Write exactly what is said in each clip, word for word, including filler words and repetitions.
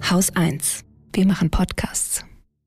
Haus eins. Wir machen Podcasts.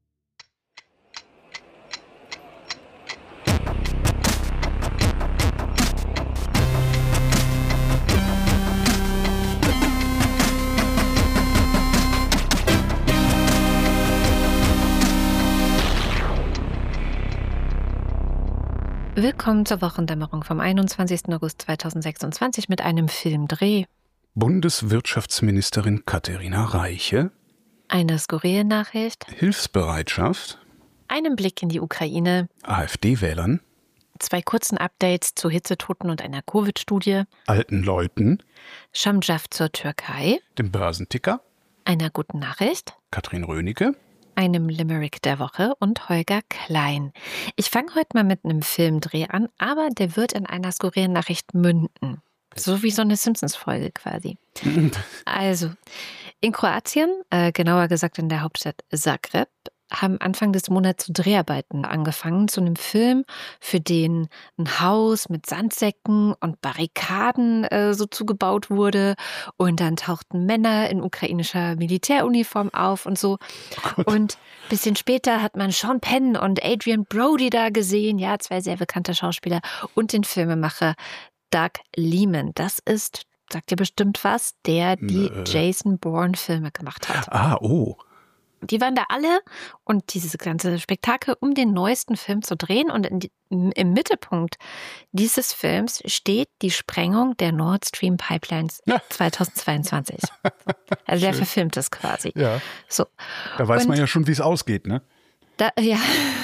Willkommen zur Wochendämmerung vom einundzwanzigsten August zweitausendsechsundzwanzig mit einem Filmdreh. Bundeswirtschaftsministerin Katharina Reiche. Eine skurrile Nachricht. Hilfsbereitschaft. Einem Blick in die Ukraine. AfD-Wählern. Zwei kurzen Updates zu Hitzetoten und einer Covid-Studie. Alten Leuten. Schamjaf zur Türkei. Dem Börsenticker. Einer guten Nachricht. Katrin Rönecke. Einem Limerick der Woche und Holger Klein. Ich fange heute mal mit einem Filmdreh an, aber der wird in einer skurrilen Nachricht münden. So wie so eine Simpsons-Folge quasi. Also, in Kroatien, äh, genauer gesagt in der Hauptstadt Zagreb, haben Anfang des Monats so Dreharbeiten angefangen zu einem Film, für den ein Haus mit Sandsäcken und Barrikaden äh, so zugebaut wurde. Und dann tauchten Männer in ukrainischer Militäruniform auf und so. Oh, und ein bisschen später hat man Sean Penn und Adrian Brody da gesehen, ja, zwei sehr bekannte Schauspieler, und den Filmemacher Doug Liman. Das ist, sagt ihr bestimmt was, der die äh. Jason Bourne-Filme gemacht hat. Ah, oh. Die waren da alle und dieses ganze Spektakel, um den neuesten Film zu drehen. Und in die, im Mittelpunkt dieses Films steht die Sprengung der Nord Stream Pipelines ja. zweitausendzweiundzwanzig. Also der verfilmt das quasi. Ja. So. Da weiß und man ja schon, wie es ausgeht, ne? Da, ja,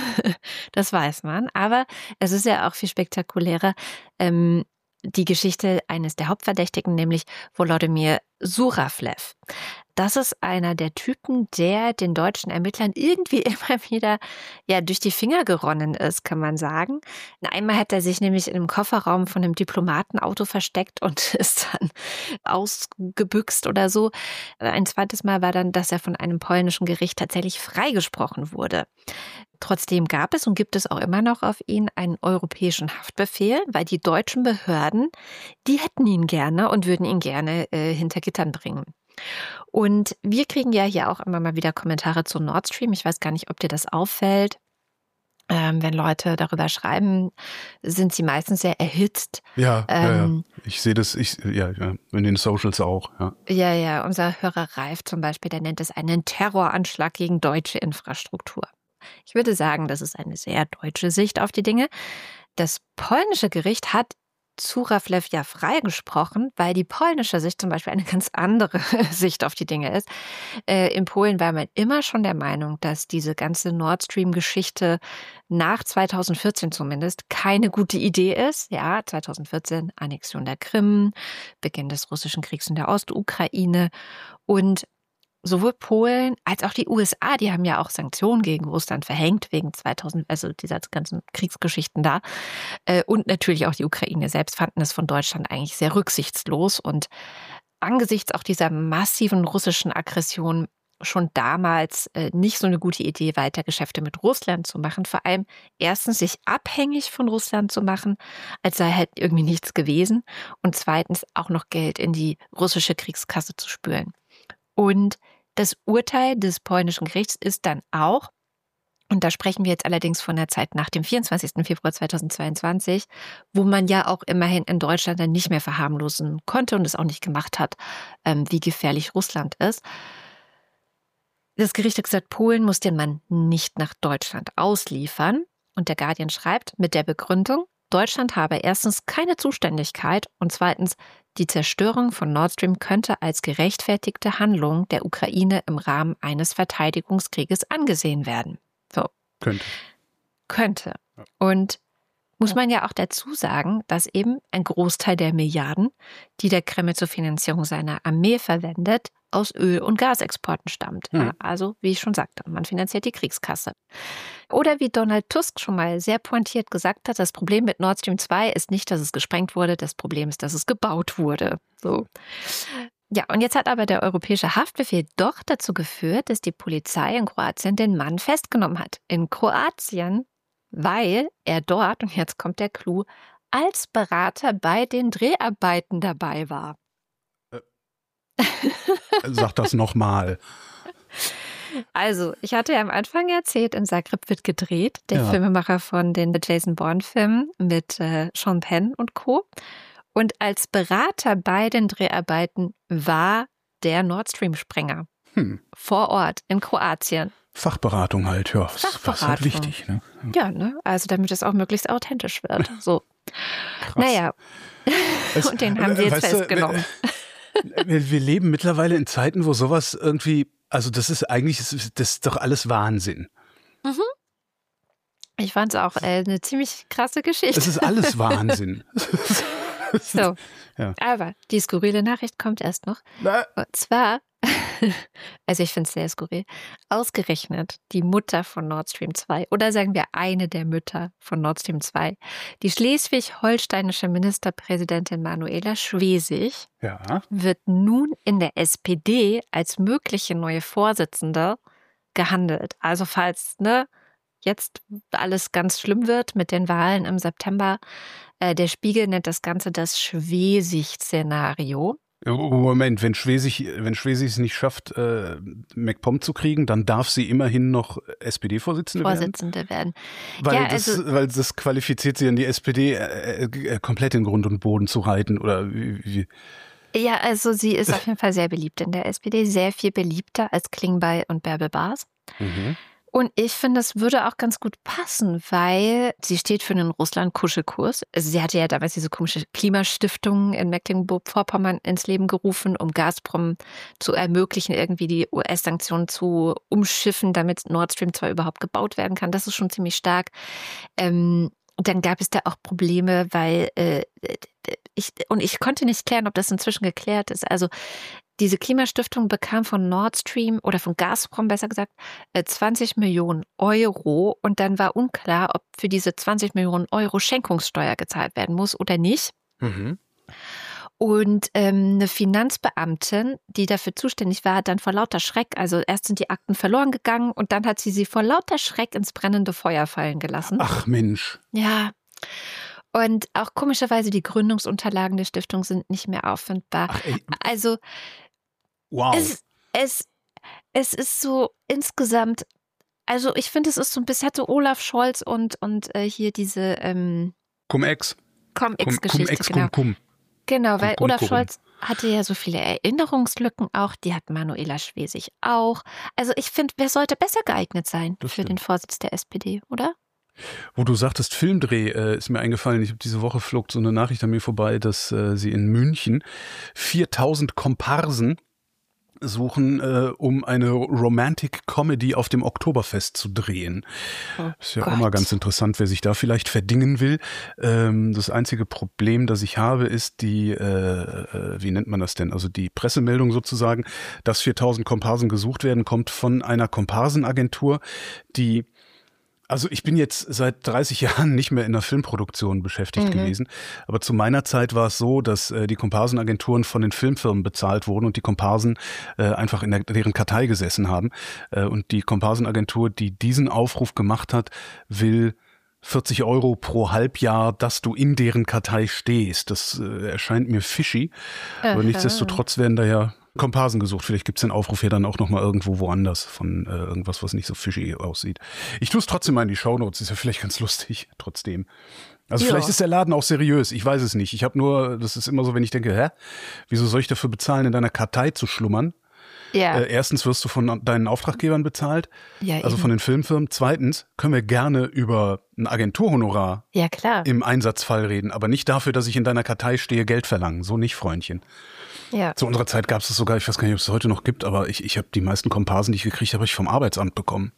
das weiß man. Aber es ist ja auch viel spektakulärer. Ähm, die Geschichte eines der Hauptverdächtigen, nämlich Volodymyr Suraflev. Das ist einer der Typen, der den deutschen Ermittlern irgendwie immer wieder ja durch die Finger geronnen ist, kann man sagen. Einmal hat er sich nämlich in einem Kofferraum von einem Diplomatenauto versteckt und ist dann ausgebüxt oder so. Ein zweites Mal war dann, dass er von einem polnischen Gericht tatsächlich freigesprochen wurde. Trotzdem gab es und gibt es auch immer noch auf ihn einen europäischen Haftbefehl, weil die deutschen Behörden, die hätten ihn gerne und würden ihn gerne äh, hinter Gittern bringen. Und wir kriegen ja hier auch immer mal wieder Kommentare zu Nord Stream. Ich weiß gar nicht, ob dir das auffällt. Ähm, wenn Leute darüber schreiben, sind sie meistens sehr erhitzt. Ja, ähm, ja, ja. Ich sehe das, ich, ja, ja, in den Socials auch. Ja. ja, ja, unser Hörer Ralf zum Beispiel, der nennt es einen Terroranschlag gegen deutsche Infrastruktur. Ich würde sagen, das ist eine sehr deutsche Sicht auf die Dinge. Das polnische Gericht hat Suraflev ja freigesprochen, weil die polnische Sicht zum Beispiel eine ganz andere Sicht auf die Dinge ist. Äh, in Polen war man immer schon der Meinung, dass diese ganze Nord Stream-Geschichte nach zweitausendvierzehn zumindest keine gute Idee ist. Ja, zweitausendvierzehn Annexion der Krim, Beginn des russischen Kriegs in der Ostukraine, und sowohl Polen als auch die U S A, die haben ja auch Sanktionen gegen Russland verhängt wegen zweitausend, also dieser ganzen Kriegsgeschichten da. Und natürlich auch die Ukraine selbst fanden es von Deutschland eigentlich sehr rücksichtslos. Und angesichts auch dieser massiven russischen Aggression schon damals nicht so eine gute Idee, weiter Geschäfte mit Russland zu machen. Vor allem erstens sich abhängig von Russland zu machen, als sei halt irgendwie nichts gewesen. Und zweitens auch noch Geld in die russische Kriegskasse zu spülen. Und das Urteil des polnischen Gerichts ist dann auch, und da sprechen wir jetzt allerdings von der Zeit nach dem vierundzwanzigsten Februar zweitausendzweiundzwanzig, wo man ja auch immerhin in Deutschland dann nicht mehr verharmlosen konnte und es auch nicht gemacht hat, wie gefährlich Russland ist. Das Gericht hat gesagt, Polen muss den Mann nicht nach Deutschland ausliefern. Und der Guardian schreibt mit der Begründung, Deutschland habe erstens keine Zuständigkeit und zweitens, die Zerstörung von Nord Stream könnte als gerechtfertigte Handlung der Ukraine im Rahmen eines Verteidigungskrieges angesehen werden. So. Könnte. Könnte. Und muss man ja auch dazu sagen, dass eben ein Großteil der Milliarden, die der Kreml zur Finanzierung seiner Armee verwendet, aus Öl- und Gasexporten stammt. Hm. Ja, also, wie ich schon sagte, man finanziert die Kriegskasse. Oder wie Donald Tusk schon mal sehr pointiert gesagt hat, das Problem mit Nord Stream zwei ist nicht, dass es gesprengt wurde, das Problem ist, dass es gebaut wurde. So. Ja, und jetzt hat aber der europäische Haftbefehl doch dazu geführt, dass die Polizei in Kroatien den Mann festgenommen hat. In Kroatien, weil er dort, und jetzt kommt der Clou, als Berater bei den Dreharbeiten dabei war. Sag das nochmal. Also, ich hatte ja am Anfang erzählt, in Zagreb wird gedreht. Der Ja. Filmemacher von den Jason Bourne-Filmen mit äh, Sean Penn und Co. Und als Berater bei den Dreharbeiten war der Nord Stream-Sprenger Hm. vor Ort in Kroatien. Fachberatung halt, ja. Das ist halt Fachberatung. wichtig, ne? Ja, ne? Also damit es auch möglichst authentisch wird. So. Krass. Naja. Es- Und den haben sie jetzt weißt du, festgenommen. Wir, wir leben mittlerweile in Zeiten, wo sowas irgendwie, also das ist eigentlich, das ist, das ist doch alles Wahnsinn. Ich fand es auch äh, eine ziemlich krasse Geschichte. Das ist alles Wahnsinn. So. Ja. Aber die skurrile Nachricht kommt erst noch. Na, Und zwar, also ich finde es sehr skurril, ausgerechnet die Mutter von Nord Stream zwei oder sagen wir eine der Mütter von Nord Stream zwei, die schleswig-holsteinische Ministerpräsidentin Manuela Schwesig, ja. wird nun in der S P D als mögliche neue Vorsitzende gehandelt. Also falls ne, jetzt alles ganz schlimm wird mit den Wahlen im September, äh, der Spiegel nennt das Ganze das Schwesig-Szenario. Moment, wenn Schwesig, wenn Schwesig es nicht schafft, äh, MacPom zu kriegen, dann darf sie immerhin noch S P D-Vorsitzende werden? Vorsitzende werden. Weil, Ja, das, also- weil das qualifiziert sie an die S P D äh, äh, komplett in Grund und Boden zu reiten, oder wie? wie? Ja, also sie ist auf jeden Fall sehr beliebt in der S P D, sehr viel beliebter als Klingbeil und Bärbel Baas. Mhm. Und ich finde, es würde auch ganz gut passen, weil sie steht für einen Russland-Kuschelkurs. Also sie hatte ja damals diese komische Klimastiftung in Mecklenburg-Vorpommern ins Leben gerufen, um Gazprom zu ermöglichen, irgendwie die U S-Sanktionen zu umschiffen, damit Nord Stream zwei überhaupt gebaut werden kann. Das ist schon ziemlich stark. Ähm, dann gab es da auch Probleme, weil äh, ich, und ich konnte nicht klären, ob das inzwischen geklärt ist. Also diese Klimastiftung bekam von Nord Stream oder von Gazprom besser gesagt äh, zwanzig Millionen Euro und dann war unklar, ob für diese zwanzig Millionen Euro Schenkungssteuer gezahlt werden muss oder nicht. Mhm. Und ähm, eine Finanzbeamtin, die dafür zuständig war, hat dann vor lauter Schreck, also erst sind die Akten verloren gegangen und dann hat sie sie vor lauter Schreck ins brennende Feuer fallen gelassen. Ach Mensch. Ja. Und auch komischerweise die Gründungsunterlagen der Stiftung sind nicht mehr auffindbar. Ach, ey. Also Wow. es, es, es ist so insgesamt, also ich finde, es ist so ein bisschen, hatte Olaf Scholz und, und äh, hier diese ähm, Cum-Ex. Cum-Ex-Geschichte. Cum-Ex, Genau. Cum-Cum. Genau, weil Cum- Olaf Cum- Scholz hatte ja so viele Erinnerungslücken auch, die hat Manuela Schwesig auch. Also ich finde, wer sollte besser geeignet sein Das für stimmt. den Vorsitz der S P D, oder? Wo du sagtest Filmdreh, äh, ist mir eingefallen, ich habe diese Woche flog so eine Nachricht an mir vorbei, dass äh, sie in München viertausend Komparsen suchen, äh, um eine Romantic Comedy auf dem Oktoberfest zu drehen. Oh Ist ja Gott. auch mal ganz interessant, wer sich da vielleicht verdingen will. Ähm, das einzige Problem, das ich habe, ist die, äh, äh, wie nennt man das denn? Also die Pressemeldung sozusagen, dass viertausend Komparsen gesucht werden, kommt von einer Komparsenagentur, die Also ich bin jetzt seit dreißig Jahren nicht mehr in der Filmproduktion beschäftigt Mhm. gewesen, aber zu meiner Zeit war es so, dass äh, die Komparsenagenturen von den Filmfirmen bezahlt wurden und die Komparsen äh, einfach in der, deren Kartei gesessen haben. Äh, und die Komparsenagentur, die diesen Aufruf gemacht hat, will vierzig Euro pro Halbjahr, dass du in deren Kartei stehst. Das äh, erscheint mir fishy, aber Aha. nichtsdestotrotz werden da ja Komparsen gesucht. Vielleicht gibt's den Aufruf ja dann auch nochmal irgendwo woanders von äh, irgendwas, was nicht so fishy aussieht. Ich tue es trotzdem mal in die Shownotes, ist ja vielleicht ganz lustig, trotzdem. Also Ja. vielleicht ist der Laden auch seriös, ich weiß es nicht. Ich habe nur, das ist immer so, wenn ich denke, hä, wieso soll ich dafür bezahlen, in deiner Kartei zu schlummern? Ja, Äh, erstens wirst du von deinen Auftraggebern bezahlt, ja, also eben. von den Filmfirmen. Zweitens können wir gerne über ein Agenturhonorar ja klar. im Einsatzfall reden, aber nicht dafür, dass ich in deiner Kartei stehe, Geld verlangen. So nicht, Freundchen. Ja. Zu unserer Zeit gab es es sogar, ich weiß gar nicht, ob es heute noch gibt, aber ich, ich habe die meisten Komparsen, die ich gekriegt habe, hab ich vom Arbeitsamt bekommen.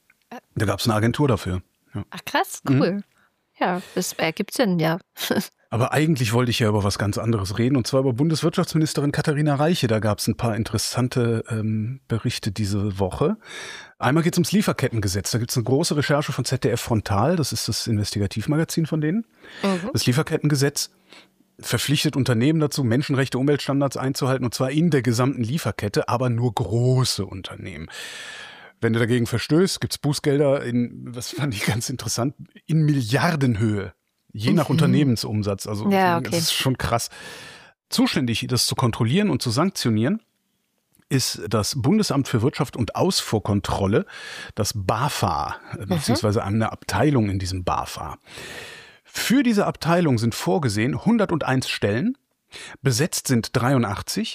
Da gab es eine Agentur dafür. Ja. Ach krass, Mhm. cool. Ja, das ergibt Sinn, ja. Aber eigentlich wollte ich ja über was ganz anderes reden, und zwar über Bundeswirtschaftsministerin Katharina Reiche. Da gab es ein paar interessante ähm, Berichte diese Woche. Einmal geht es ums Lieferkettengesetz. Da gibt es eine große Recherche von Z D F Frontal, das ist das Investigativmagazin von denen. Mhm. Das Lieferkettengesetz verpflichtet Unternehmen dazu, Menschenrechte, Umweltstandards einzuhalten, und zwar in der gesamten Lieferkette, aber nur große Unternehmen. Wenn du dagegen verstößt, gibt's Bußgelder in, was fand ich ganz interessant, in Milliardenhöhe. Je nach Mhm. Unternehmensumsatz. Also Ja, okay. das ist schon krass. Zuständig, das zu kontrollieren und zu sanktionieren, ist das Bundesamt für Wirtschaft und Ausfuhrkontrolle, das BAFA, mhm. beziehungsweise eine Abteilung in diesem BAFA. Für diese Abteilung sind vorgesehen hunderteins Stellen, besetzt sind dreiundachtzig,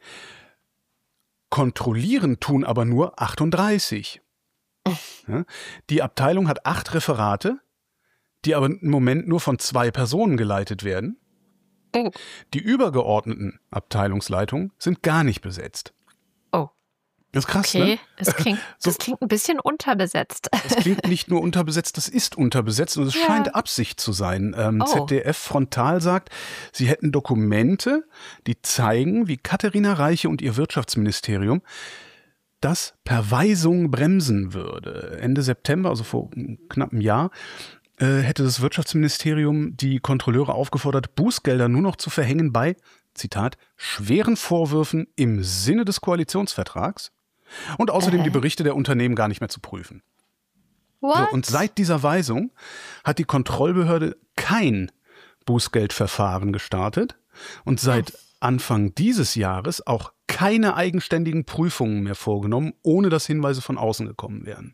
kontrollieren tun aber nur achtunddreißig. Ja, die Abteilung hat acht Referate, die aber im Moment nur von zwei Personen geleitet werden. Oh. Die übergeordneten Abteilungsleitungen sind gar nicht besetzt. Oh. Das ist krass, okay. ne? Das klingt, das so, klingt ein bisschen unterbesetzt. Das klingt nicht nur unterbesetzt, das ist unterbesetzt und es ja. scheint Absicht zu sein. Ähm, oh. Z D F Frontal sagt, sie hätten Dokumente, die zeigen, wie Katharina Reiche und ihr Wirtschaftsministerium das per Weisung bremsen würde. Ende September, also vor knapp einem Jahr, äh, hätte das Wirtschaftsministerium die Kontrolleure aufgefordert, Bußgelder nur noch zu verhängen bei, Zitat, schweren Vorwürfen im Sinne des Koalitionsvertrags und außerdem äh. die Berichte der Unternehmen gar nicht mehr zu prüfen. What? So, und seit dieser Weisung hat die Kontrollbehörde kein Bußgeldverfahren gestartet und seit oh. Anfang dieses Jahres auch keine eigenständigen Prüfungen mehr vorgenommen, ohne dass Hinweise von außen gekommen wären.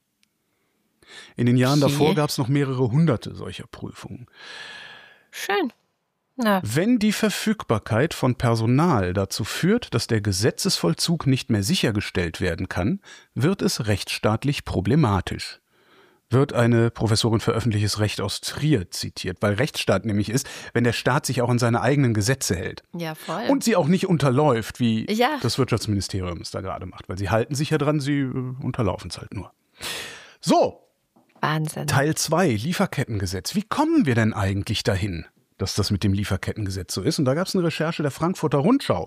In den Jahren okay. davor gab es noch mehrere hunderte solcher Prüfungen. Schön. Na. Wenn die Verfügbarkeit von Personal dazu führt, dass der Gesetzesvollzug nicht mehr sichergestellt werden kann, wird es rechtsstaatlich problematisch. Wird eine Professorin für öffentliches Recht aus Trier zitiert, weil Rechtsstaat nämlich ist, wenn der Staat sich auch an seine eigenen Gesetze hält. Ja, voll. Und sie auch nicht unterläuft, wie ja. das Wirtschaftsministerium es da gerade macht, weil sie halten sich ja dran, sie äh, unterlaufen es halt nur. So. Wahnsinn. Teil zwei, Lieferkettengesetz. Wie kommen wir denn eigentlich dahin, dass das mit dem Lieferkettengesetz so ist? Und da gab es eine Recherche der Frankfurter Rundschau.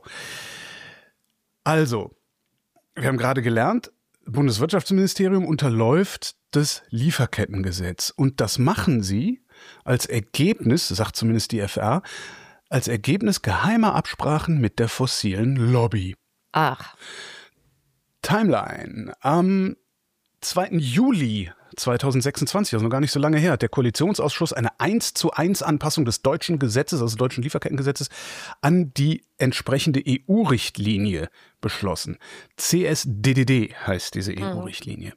Also, wir haben gerade gelernt, Bundeswirtschaftsministerium unterläuft das Lieferkettengesetz. Und das machen sie als Ergebnis, sagt zumindest die F R, als Ergebnis geheimer Absprachen mit der fossilen Lobby. Ach. Timeline. Am zweiten Juli zweitausendsechsundzwanzig, also noch gar nicht so lange her, hat der Koalitionsausschuss eine eins zu eins Anpassung des deutschen Gesetzes, also des deutschen Lieferkettengesetzes, an die entsprechende E U-Richtlinie beschlossen. C S D D D heißt diese E U-Richtlinie.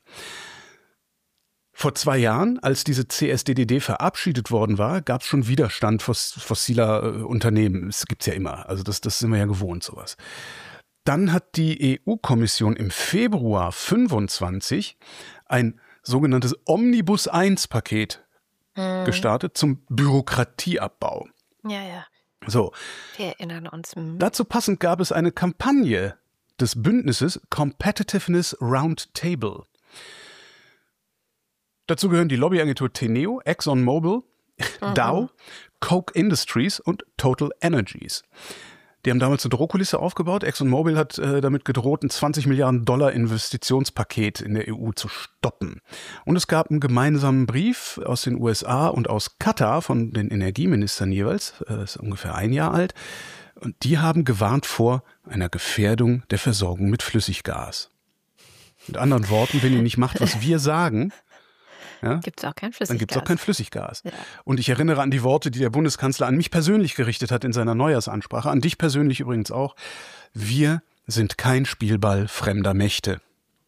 Vor zwei Jahren, als diese C S D D D verabschiedet worden war, gab es schon Widerstand fossiler äh, Unternehmen. Das gibt's ja immer, also das, das sind wir ja gewohnt, sowas. Dann hat die E U-Kommission im Februar fünfundzwanzig ein sogenanntes Omnibus eins Paket hm. gestartet zum Bürokratieabbau. Ja, ja. So. Wir erinnern uns. Hm. Dazu passend gab es eine Kampagne des Bündnisses Competitiveness Roundtable. Dazu gehören die Lobbyagentur Teneo, ExxonMobil, mhm. Dow, Koch Industries und Total Energies. Die haben damals eine Drohkulisse aufgebaut. ExxonMobil hat äh, damit gedroht, ein zwanzig Milliarden Dollar Investitionspaket in der E U zu stoppen. Und es gab einen gemeinsamen Brief aus den U S A und aus Katar von den Energieministern jeweils, äh, ist ungefähr ein Jahr alt. Und die haben gewarnt vor einer Gefährdung der Versorgung mit Flüssiggas. Mit anderen Worten, wenn ihr nicht macht, was wir sagen, ja, gibt es auch kein Flüssiggas. Dann gibt es auch kein Flüssiggas. Ja. Und ich erinnere an die Worte, die der Bundeskanzler an mich persönlich gerichtet hat in seiner Neujahrsansprache, an dich persönlich übrigens auch. Wir sind kein Spielball fremder Mächte.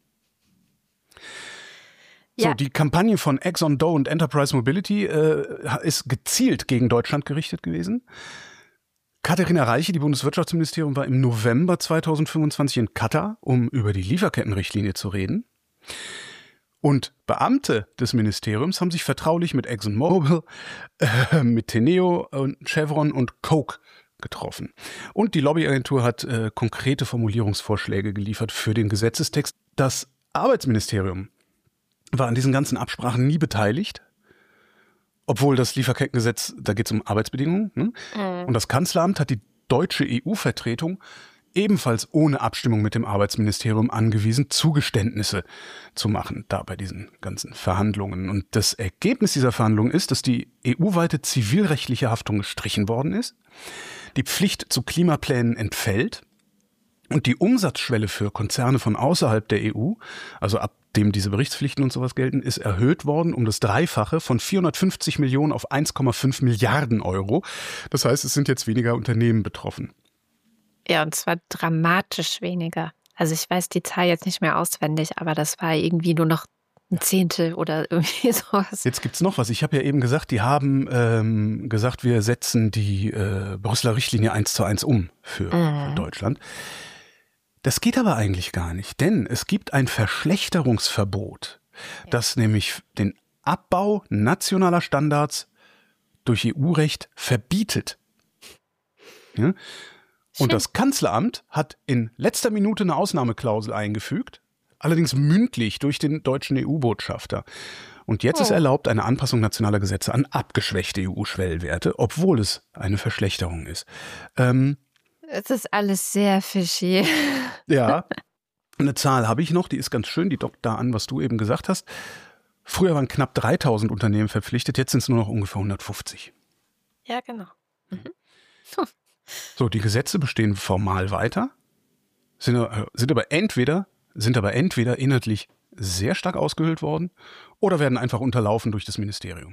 Ja. So, die Kampagne von Exxon, Dow und Enterprise Mobility äh, ist gezielt gegen Deutschland gerichtet gewesen. Katharina Reiche, die Bundeswirtschaftsministerin, war im November zweitausendfünfundzwanzig in Katar, um über die Lieferkettenrichtlinie zu reden. Und Beamte des Ministeriums haben sich vertraulich mit ExxonMobil, äh, mit Teneo und Chevron und Koch getroffen. Und die Lobbyagentur hat äh, konkrete Formulierungsvorschläge geliefert für den Gesetzestext. Das Arbeitsministerium war an diesen ganzen Absprachen nie beteiligt, obwohl das Lieferkettengesetz, da geht es um Arbeitsbedingungen. Ne? Mhm. Und das Kanzleramt hat die deutsche E U-Vertretung ebenfalls ohne Abstimmung mit dem Arbeitsministerium angewiesen, Zugeständnisse zu machen, da bei diesen ganzen Verhandlungen. Und das Ergebnis dieser Verhandlungen ist, dass die E U-weite zivilrechtliche Haftung gestrichen worden ist, die Pflicht zu Klimaplänen entfällt und die Umsatzschwelle für Konzerne von außerhalb der E U, also ab dem diese Berichtspflichten und sowas gelten, ist erhöht worden um das Dreifache von vierhundertfünfzig Millionen auf eins Komma fünf Milliarden Euro. Das heißt, es sind jetzt weniger Unternehmen betroffen. Ja, und zwar dramatisch weniger. Also ich weiß die Zahl jetzt nicht mehr auswendig, aber das war irgendwie nur noch ein Zehntel oder irgendwie sowas. Jetzt gibt's noch was. Ich habe ja eben gesagt, die haben ähm, gesagt, wir setzen die äh, Brüsseler Richtlinie eins zu eins um für, mhm. für Deutschland. Das geht aber eigentlich gar nicht, denn es gibt ein Verschlechterungsverbot, ja. das nämlich den Abbau nationaler Standards durch E U-Recht verbietet. Ja? Und das Kanzleramt hat in letzter Minute eine Ausnahmeklausel eingefügt, allerdings mündlich durch den deutschen E U-Botschafter. Und jetzt oh. ist erlaubt eine Anpassung nationaler Gesetze an abgeschwächte E U-Schwellwerte, obwohl es eine Verschlechterung ist. Ähm, es ist alles sehr fishy. Ja, eine Zahl habe ich noch, die ist ganz schön, die dockt da an, was du eben gesagt hast. Früher waren knapp dreitausend Unternehmen verpflichtet, jetzt sind es nur noch ungefähr hundertfünfzig. Ja, genau. Mhm. So, die Gesetze bestehen formal weiter, sind, sind aber entweder sind aber entweder inhaltlich sehr stark ausgehöhlt worden oder werden einfach unterlaufen durch das Ministerium.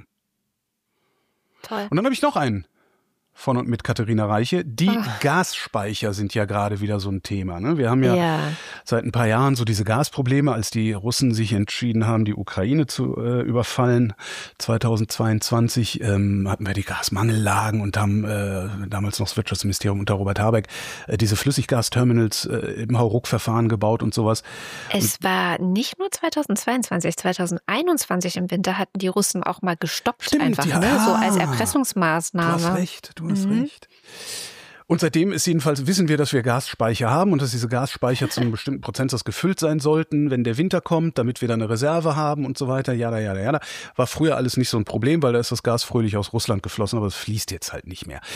Toll. Und dann habe ich noch einen von und mit Katharina Reiche. Die oh. Gasspeicher sind ja gerade wieder so ein Thema. Ne? Wir haben ja, ja seit ein paar Jahren so diese Gasprobleme, als die Russen sich entschieden haben, die Ukraine zu äh, überfallen. zweitausendzweiundzwanzig ähm, hatten wir die Gasmangellagen und haben äh, damals noch das Wirtschaftsministerium unter Robert Habeck äh, diese Flüssiggasterminals äh, im Hauruck-Verfahren gebaut und sowas. Es und war nicht nur zweitausendzweiundzwanzig, zweitausendeinundzwanzig im Winter hatten die Russen auch mal gestoppt. Stimmt, einfach, ja, ne? So als Erpressungsmaßnahme. Du hast recht, du hast mhm. recht. Und seitdem ist jedenfalls, wissen wir, dass wir Gasspeicher haben und dass diese Gasspeicher zu einem bestimmten Prozentsatz gefüllt sein sollten, wenn der Winter kommt, damit wir dann eine Reserve haben und so weiter. Jada, jada, jada. War früher alles nicht so ein Problem, weil da ist das Gas fröhlich aus Russland geflossen, aber es fließt jetzt halt nicht mehr.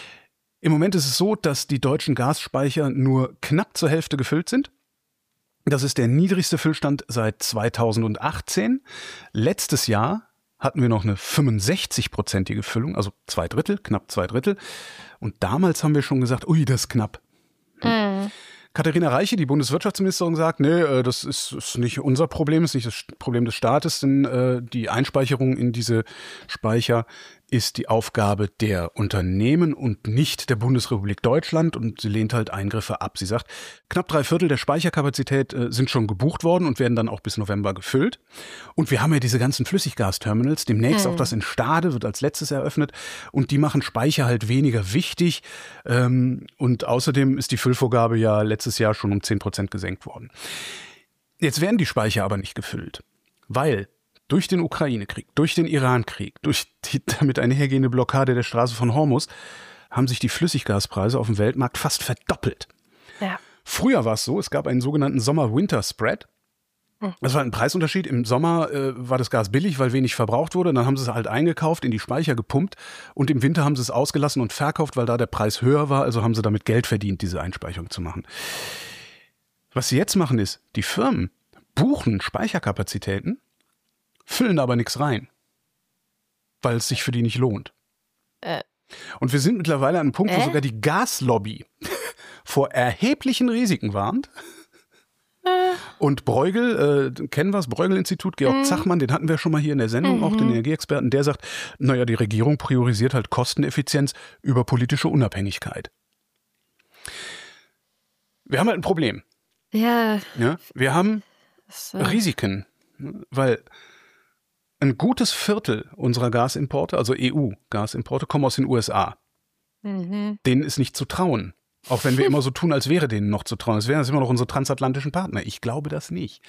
Im Moment ist es so, dass die deutschen Gasspeicher nur knapp zur Hälfte gefüllt sind. Das ist der niedrigste Füllstand seit zweitausendachtzehn. Letztes Jahr hatten wir noch eine fünfundsechzig-prozentige Füllung, also zwei Drittel, knapp zwei Drittel. Und damals haben wir schon gesagt, ui, das ist knapp. Mhm. Katharina Reiche, die Bundeswirtschaftsministerin, sagt, nee, das ist, ist nicht unser Problem, ist nicht das Problem des Staates, denn äh, die Einspeicherung in diese Speicher ist die Aufgabe der Unternehmen und nicht der Bundesrepublik Deutschland, und sie lehnt halt Eingriffe ab. Sie sagt, knapp drei Viertel der Speicherkapazität äh, sind schon gebucht worden und werden dann auch bis November gefüllt. Und wir haben ja diese ganzen Flüssiggasterminals, demnächst hm. auch das in Stade wird als letztes eröffnet, und die machen Speicher halt weniger wichtig. Ähm, und außerdem ist die Füllvorgabe ja letztes Jahr schon um zehn Prozent gesenkt worden. Jetzt werden die Speicher aber nicht gefüllt, weil durch den Ukraine-Krieg, durch den Iran-Krieg, durch die damit einhergehende Blockade der Straße von Hormuz haben sich die Flüssiggaspreise auf dem Weltmarkt fast verdoppelt. Ja. Früher war es so, es gab einen sogenannten Sommer-Winter-Spread. Das war ein Preisunterschied. Im Sommer äh, war das Gas billig, weil wenig verbraucht wurde. Dann haben sie es halt eingekauft, in die Speicher gepumpt, und im Winter haben sie es ausgelassen und verkauft, weil da der Preis höher war. Also haben sie damit Geld verdient, diese Einspeicherung zu machen. Was sie jetzt machen ist, die Firmen buchen Speicherkapazitäten, füllen aber nichts rein, weil es sich für die nicht lohnt. Äh. Und wir sind mittlerweile an einem Punkt, äh? wo sogar die Gaslobby vor erheblichen Risiken warnt. Äh. Und Bruegel, äh, kennen wir das, Bruegel-Institut, Georg mhm. Zachmann, den hatten wir schon mal hier in der Sendung, mhm. auch den Energieexperten, der sagt, naja, die Regierung priorisiert halt Kosteneffizienz über politische Unabhängigkeit. Wir haben halt ein Problem. Ja. ja wir haben so. Risiken, weil ein gutes Viertel unserer Gasimporte, also E U-Gasimporte, kommen aus den U S A. Mhm. Denen ist nicht zu trauen. Auch wenn wir immer so tun, als wäre denen noch zu trauen. Es wären das immer noch unsere transatlantischen Partner. Ich glaube das nicht.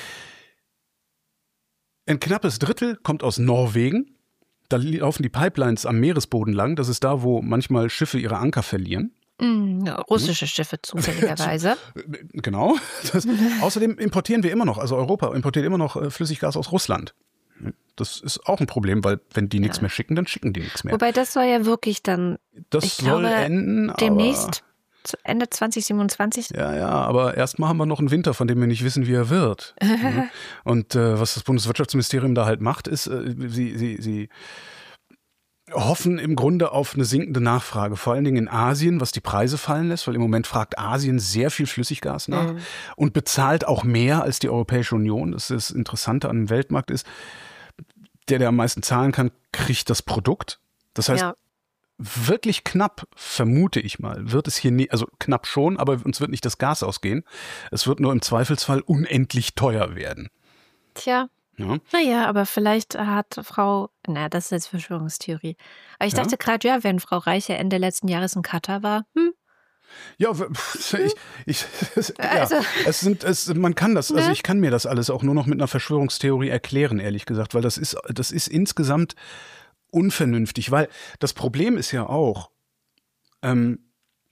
Ein knappes Drittel kommt aus Norwegen. Da laufen die Pipelines am Meeresboden lang. Das ist da, wo manchmal Schiffe ihre Anker verlieren. Mm, ja, russische Schiffe zufälligerweise. Genau. Das, außerdem importieren wir immer noch, also Europa importiert immer noch äh, Flüssiggas aus Russland. Das ist auch ein Problem, weil wenn die nichts ja. mehr schicken, dann schicken die nichts mehr. Wobei das soll ja wirklich dann, das ich soll glaube, enden, demnächst zu Ende zwanzig siebenundzwanzig. Ja, ja, aber erstmal haben wir noch einen Winter, von dem wir nicht wissen, wie er wird. Und äh, was das Bundeswirtschaftsministerium da halt macht, ist, äh, sie, sie, sie hoffen im Grunde auf eine sinkende Nachfrage, vor allen Dingen in Asien, was die Preise fallen lässt, weil im Moment fragt Asien sehr viel Flüssiggas nach mhm. und bezahlt auch mehr als die Europäische Union. Das ist das Interessante an dem Weltmarkt ist, der, der am meisten zahlen kann, kriegt das Produkt. Das heißt, ja. wirklich knapp, vermute ich mal, wird es hier nie, also knapp schon, aber uns wird nicht das Gas ausgehen. Es wird nur im Zweifelsfall unendlich teuer werden. Tja. Ja. Naja, aber vielleicht hat Frau, na, das ist jetzt Verschwörungstheorie. Aber ich dachte ja. gerade, ja, wenn Frau Reiche Ende letzten Jahres in Katar war, hm. Ja, ich, ich, es, also, ja, es sind, es, man kann das, also ich kann mir das alles auch nur noch mit einer Verschwörungstheorie erklären, ehrlich gesagt, weil das ist, das ist insgesamt unvernünftig, weil das Problem ist ja auch, ähm,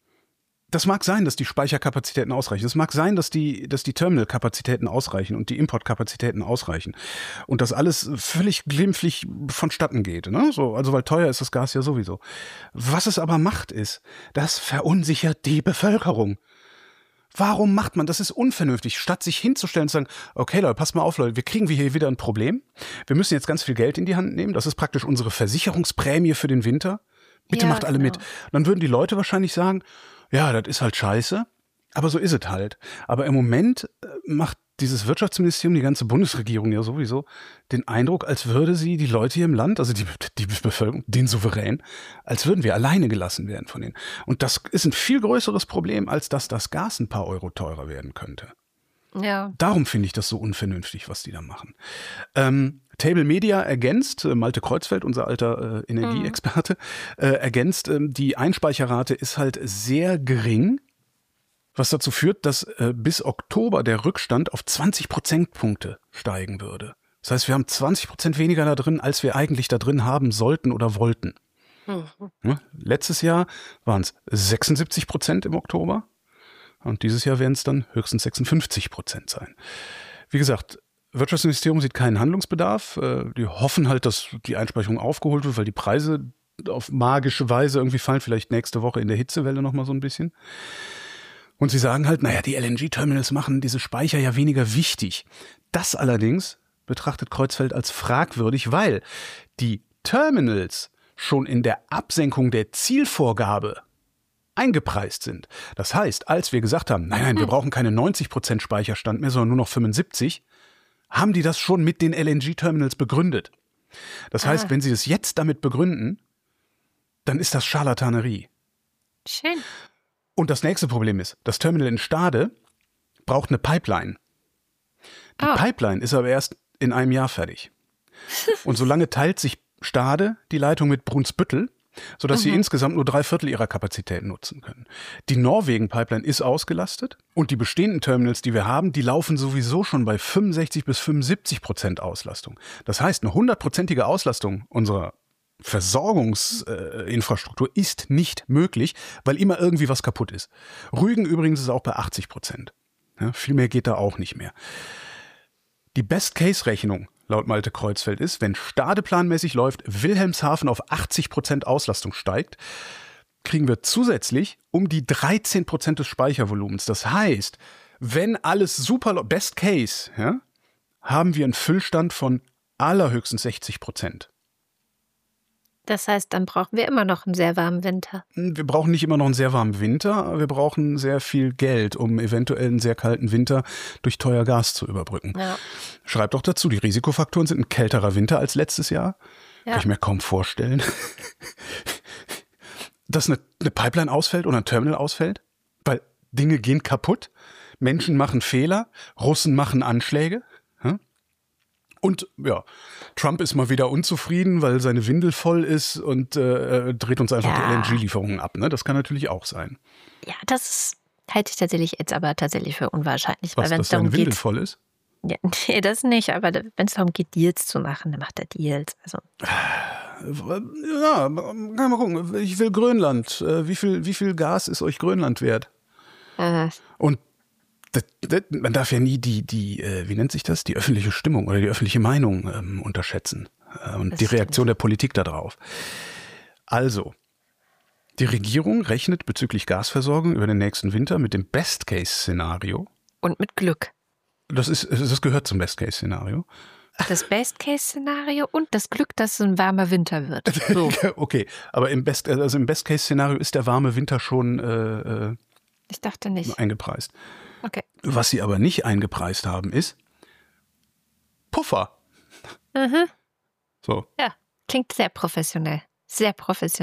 das mag sein, dass die Speicherkapazitäten ausreichen. Es mag sein, dass die, dass die Terminalkapazitäten ausreichen und die Importkapazitäten ausreichen. Und das alles völlig glimpflich vonstatten geht. Ne? So, also weil teuer ist das Gas ja sowieso. Was es aber macht, ist, das verunsichert die Bevölkerung. Warum macht man? Das ist unvernünftig. Statt sich hinzustellen und zu sagen, okay Leute, passt mal auf Leute, wir kriegen hier wieder ein Problem. Wir müssen jetzt ganz viel Geld in die Hand nehmen. Das ist praktisch unsere Versicherungsprämie für den Winter. Bitte ja, macht alle genau. mit. Und dann würden die Leute wahrscheinlich sagen, ja, das ist halt scheiße, aber so ist es halt. Aber im Moment macht dieses Wirtschaftsministerium, die ganze Bundesregierung ja sowieso, den Eindruck, als würde sie die Leute hier im Land, also die, die Bevölkerung, den Souverän, als würden wir alleine gelassen werden von denen. Und das ist ein viel größeres Problem, als dass das Gas ein paar Euro teurer werden könnte. Ja. Darum finde ich das so unvernünftig, was die da machen. Ähm, Table Media ergänzt, äh, Malte Kreuzfeld, unser alter äh, Energieexperte, äh, ergänzt, äh, die Einspeicherrate ist halt sehr gering, was dazu führt, dass äh, bis Oktober der Rückstand auf zwanzig Prozentpunkte steigen würde. Das heißt, wir haben zwanzig Prozent weniger da drin, als wir eigentlich da drin haben sollten oder wollten. Mhm. Ja, letztes Jahr waren es sechsundsiebzig Prozent im Oktober und dieses Jahr werden es dann höchstens sechsundfünfzig Prozent sein. Wie gesagt, Wirtschaftsministerium sieht keinen Handlungsbedarf. Die hoffen halt, dass die Einspeicherung aufgeholt wird, weil die Preise auf magische Weise irgendwie fallen. Vielleicht nächste Woche in der Hitzewelle noch mal so ein bisschen. Und sie sagen halt, naja, die L N G-Terminals machen diese Speicher ja weniger wichtig. Das allerdings betrachtet Kreuzfeld als fragwürdig, weil die Terminals schon in der Absenkung der Zielvorgabe eingepreist sind. Das heißt, als wir gesagt haben, nein, nein, wir brauchen keine neunzig Prozent Speicherstand mehr, sondern nur noch fünfundsiebzig, haben die das schon mit den L N G-Terminals begründet. Das heißt, ah. wenn sie das jetzt damit begründen, dann ist das Scharlatanerie. Schön. Und das nächste Problem ist, das Terminal in Stade braucht eine Pipeline. Die oh. Pipeline ist aber erst in einem Jahr fertig. Und solange teilt sich Stade die Leitung mit Brunsbüttel, sodass mhm. sie insgesamt nur drei Viertel ihrer Kapazität nutzen können. Die Norwegen-Pipeline ist ausgelastet und die bestehenden Terminals, die wir haben, die laufen sowieso schon bei fünfundsechzig bis fünfundsiebzig Prozent Auslastung. Das heißt, eine hundertprozentige Auslastung unserer Versorgungsinfrastruktur äh, ist nicht möglich, weil immer irgendwie was kaputt ist. Rügen übrigens ist auch bei achtzig Prozent. Ja, viel mehr geht da auch nicht mehr. Die Best-Case-Rechnung laut Malte Kreuzfeld ist, wenn Stade planmäßig läuft, Wilhelmshaven auf achtzig Prozent Auslastung steigt, kriegen wir zusätzlich um die dreizehn Prozent des Speichervolumens. Das heißt, wenn alles super, Best Case, ja, haben wir einen Füllstand von allerhöchstens sechzig Prozent. Das heißt, dann brauchen wir immer noch einen sehr warmen Winter. Wir brauchen nicht immer noch einen sehr warmen Winter, aber wir brauchen sehr viel Geld, um eventuell einen sehr kalten Winter durch teuer Gas zu überbrücken. Ja. Schreibt doch dazu, die Risikofaktoren sind ein kälterer Winter als letztes Jahr. Ja. Kann ich mir kaum vorstellen. Dass eine, eine Pipeline ausfällt oder ein Terminal ausfällt, weil Dinge gehen kaputt, Menschen machen Fehler, Russen machen Anschläge. Ja? Und ja, Trump ist mal wieder unzufrieden, weil seine Windel voll ist und äh, dreht uns einfach ja. die L N G-Lieferungen ab. Ne? Das kann natürlich auch sein. Ja, das halte ich tatsächlich jetzt aber tatsächlich für unwahrscheinlich. Was, weil dass seine Windel voll ist? Ja, nee, das nicht. Aber wenn es darum geht, Deals zu machen, dann macht er Deals. Also. Ja, kann mal gucken. Ich will Grönland. Wie viel, wie viel Gas ist euch Grönland wert? Äh. Und Das, das, man darf ja nie die, die, äh, wie nennt sich das, die öffentliche Stimmung oder die öffentliche Meinung ähm, unterschätzen äh, und das die Reaktion stimmt. der Politik darauf. Also, die Regierung rechnet bezüglich Gasversorgung über den nächsten Winter mit dem Best-Case-Szenario. Und mit Glück. Das ist, das gehört zum Best-Case-Szenario. Das Best-Case-Szenario und das Glück, dass es ein warmer Winter wird. So. Okay, aber im Best, also im Best-Case-Szenario ist der warme Winter schon äh, ich dachte nicht. eingepreist. Okay. Was sie aber nicht eingepreist haben, ist Puffer. Mhm. So. Ja, klingt sehr professionell. Sehr professionell.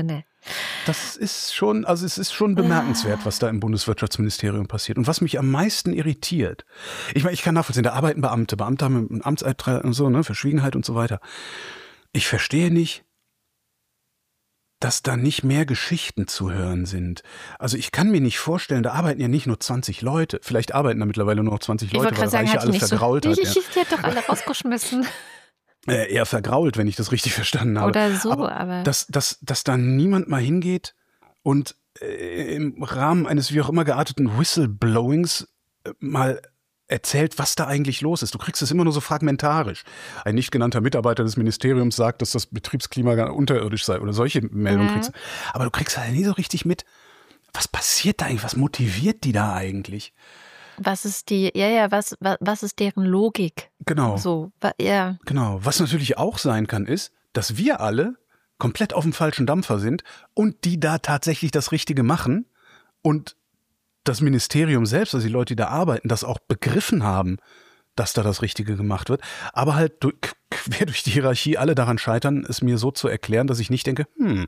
Das ist schon, also es ist schon bemerkenswert, was da im Bundeswirtschaftsministerium passiert. Und was mich am meisten irritiert, ich meine, ich kann nachvollziehen, da arbeiten Beamte, Beamte haben einen Amtseid und so, ne, Verschwiegenheit und so weiter. Ich verstehe nicht, dass da nicht mehr Geschichten zu hören sind. Also ich kann mir nicht vorstellen, da arbeiten ja nicht nur zwanzig Leute, vielleicht arbeiten da mittlerweile nur noch zwanzig Leute, weil sagen, Reiche hat alle nicht vergrault so, hat. Ich, ich, die hat doch alle rausgeschmissen. Äh, eher vergrault, wenn ich das richtig verstanden habe. Oder so, aber... aber dass, dass, dass da niemand mal hingeht und äh, im Rahmen eines wie auch immer gearteten Whistleblowings äh, mal erzählt, was da eigentlich los ist. Du kriegst es immer nur so fragmentarisch. Ein nicht genannter Mitarbeiter des Ministeriums sagt, dass das Betriebsklima unterirdisch sei oder solche Meldungen mhm. kriegst du. Aber du kriegst halt nie so richtig mit, was passiert da eigentlich, was motiviert die da eigentlich? Was ist die, ja, ja, was, was, was ist deren Logik? Genau. So, ja. Genau. Was natürlich auch sein kann, ist, dass wir alle komplett auf dem falschen Dampfer sind und die da tatsächlich das Richtige machen und das Ministerium selbst, also die Leute, die da arbeiten, das auch begriffen haben, dass da das Richtige gemacht wird. Aber halt durch, quer durch die Hierarchie alle daran scheitern, es mir so zu erklären, dass ich nicht denke, hm.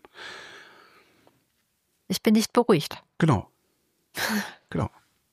Ich bin nicht beruhigt. Genau. Genau.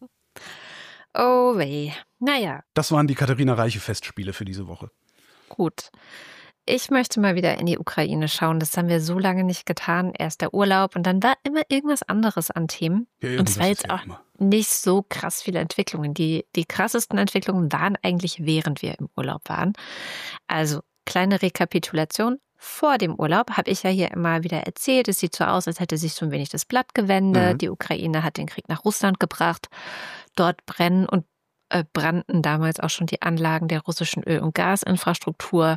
Oh weh. Naja. Das waren die Katharina Reiche Festspiele für diese Woche. Gut. Ich möchte mal wieder in die Ukraine schauen. Das haben wir so lange nicht getan. Erst der Urlaub und dann war immer irgendwas anderes an Themen. Ja, und es war jetzt ja auch immer. nicht so krass viele Entwicklungen. Die, die krassesten Entwicklungen waren eigentlich, während wir im Urlaub waren. Also, kleine Rekapitulation. Vor dem Urlaub habe ich ja hier immer wieder erzählt, es sieht so aus, als hätte sich so ein wenig das Blatt gewendet. Mhm. Die Ukraine hat den Krieg nach Russland gebracht. Dort brennen und äh, brannten damals auch schon die Anlagen der russischen Öl- und Gasinfrastruktur.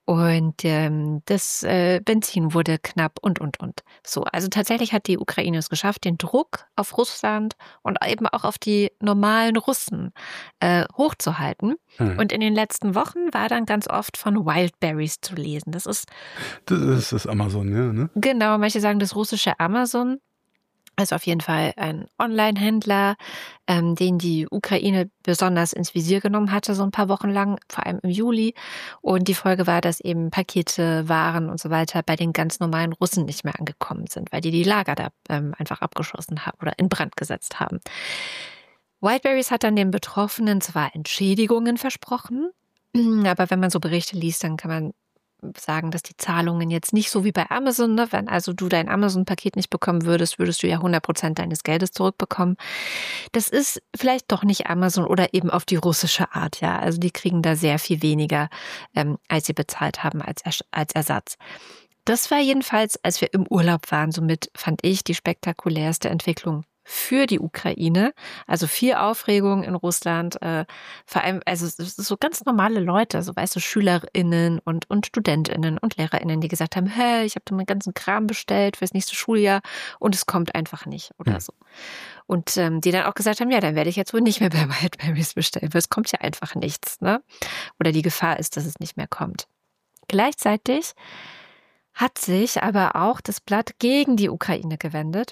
Und ähm, das äh, Benzin wurde knapp und, und, und. So, also tatsächlich hat die Ukraine es geschafft, den Druck auf Russland und eben auch auf die normalen Russen äh, hochzuhalten. Hm. Und in den letzten Wochen war dann ganz oft von Wildberries zu lesen. Das ist das ist das Amazon, ja, ne? Genau, manche sagen das russische Amazon. Also auf jeden Fall ein Online-Händler, ähm, den die Ukraine besonders ins Visier genommen hatte, so ein paar Wochen lang, vor allem im Juli. Und die Folge war, dass eben Pakete, Waren und so weiter bei den ganz normalen Russen nicht mehr angekommen sind, weil die die Lager da ähm, einfach abgeschossen haben oder in Brand gesetzt haben. Wildberries hat dann den Betroffenen zwar Entschädigungen versprochen, aber wenn man so Berichte liest, dann kann man sagen, dass die Zahlungen jetzt nicht so wie bei Amazon, ne? Wenn also du dein Amazon-Paket nicht bekommen würdest, würdest du ja hundert Prozent deines Geldes zurückbekommen. Das ist vielleicht doch nicht Amazon oder eben auf die russische Art, ja. Also die kriegen da sehr viel weniger, ähm, als sie bezahlt haben als, als Ersatz. Das war jedenfalls, als wir im Urlaub waren, somit fand ich die spektakulärste Entwicklung für die Ukraine, also viel Aufregung in Russland, äh, vor allem, also so ganz normale Leute, so weißt du, SchülerInnen und, und StudentInnen und LehrerInnen, die gesagt haben, hey, ich habe da meinen ganzen Kram bestellt fürs nächste Schuljahr und es kommt einfach nicht oder ja. so. Und ähm, die dann auch gesagt haben, ja, dann werde ich jetzt wohl nicht mehr bei Wildberries bestellen, weil es kommt ja einfach nichts, ne? Oder die Gefahr ist, dass es nicht mehr kommt. Gleichzeitig hat sich aber auch das Blatt gegen die Ukraine gewendet,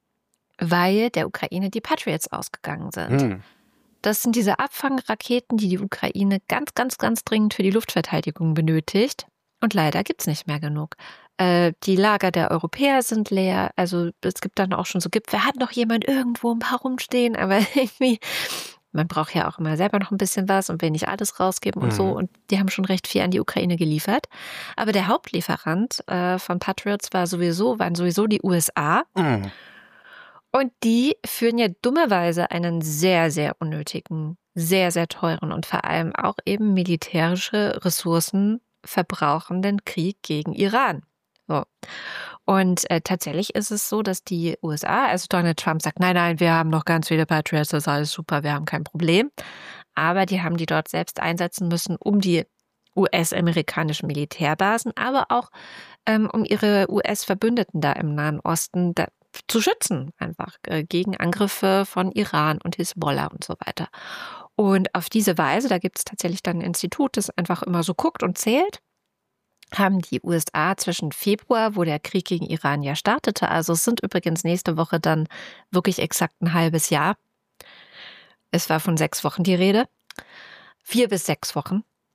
weil der Ukraine die Patriots ausgegangen sind. Hm. Das sind diese Abfangraketen, die die Ukraine ganz, ganz, ganz dringend für die Luftverteidigung benötigt. Und leider gibt es nicht mehr genug. Äh, die Lager der Europäer sind leer. Also es gibt dann auch schon so, gibt, wer hat noch jemand irgendwo ein paar rumstehen? Aber irgendwie, man braucht ja auch immer selber noch ein bisschen was und will nicht alles rausgeben und hm. so. Und die haben schon recht viel an die Ukraine geliefert. Aber der Hauptlieferant äh, von Patriots war sowieso, waren sowieso die U S A. Hm. Und die führen ja dummerweise einen sehr, sehr unnötigen, sehr, sehr teuren und vor allem auch eben militärische Ressourcen verbrauchenden Krieg gegen Iran. So. Und äh, tatsächlich ist es so, dass die U S A, also Donald Trump sagt, nein, nein, wir haben noch ganz viele Patriots, das ist alles super, wir haben kein Problem. Aber die haben die dort selbst einsetzen müssen, um die U S-amerikanischen Militärbasen, aber auch ähm, um ihre U S-Verbündeten da im Nahen Osten da zu schützen, einfach äh, gegen Angriffe von Iran und Hisbollah und so weiter. Und auf diese Weise, da gibt es tatsächlich dann ein Institut, das einfach immer so guckt und zählt, haben die U S A zwischen Februar, wo der Krieg gegen Iran ja startete, also es sind übrigens nächste Woche dann wirklich exakt ein halbes Jahr, es war von sechs Wochen die Rede, vier bis sechs Wochen,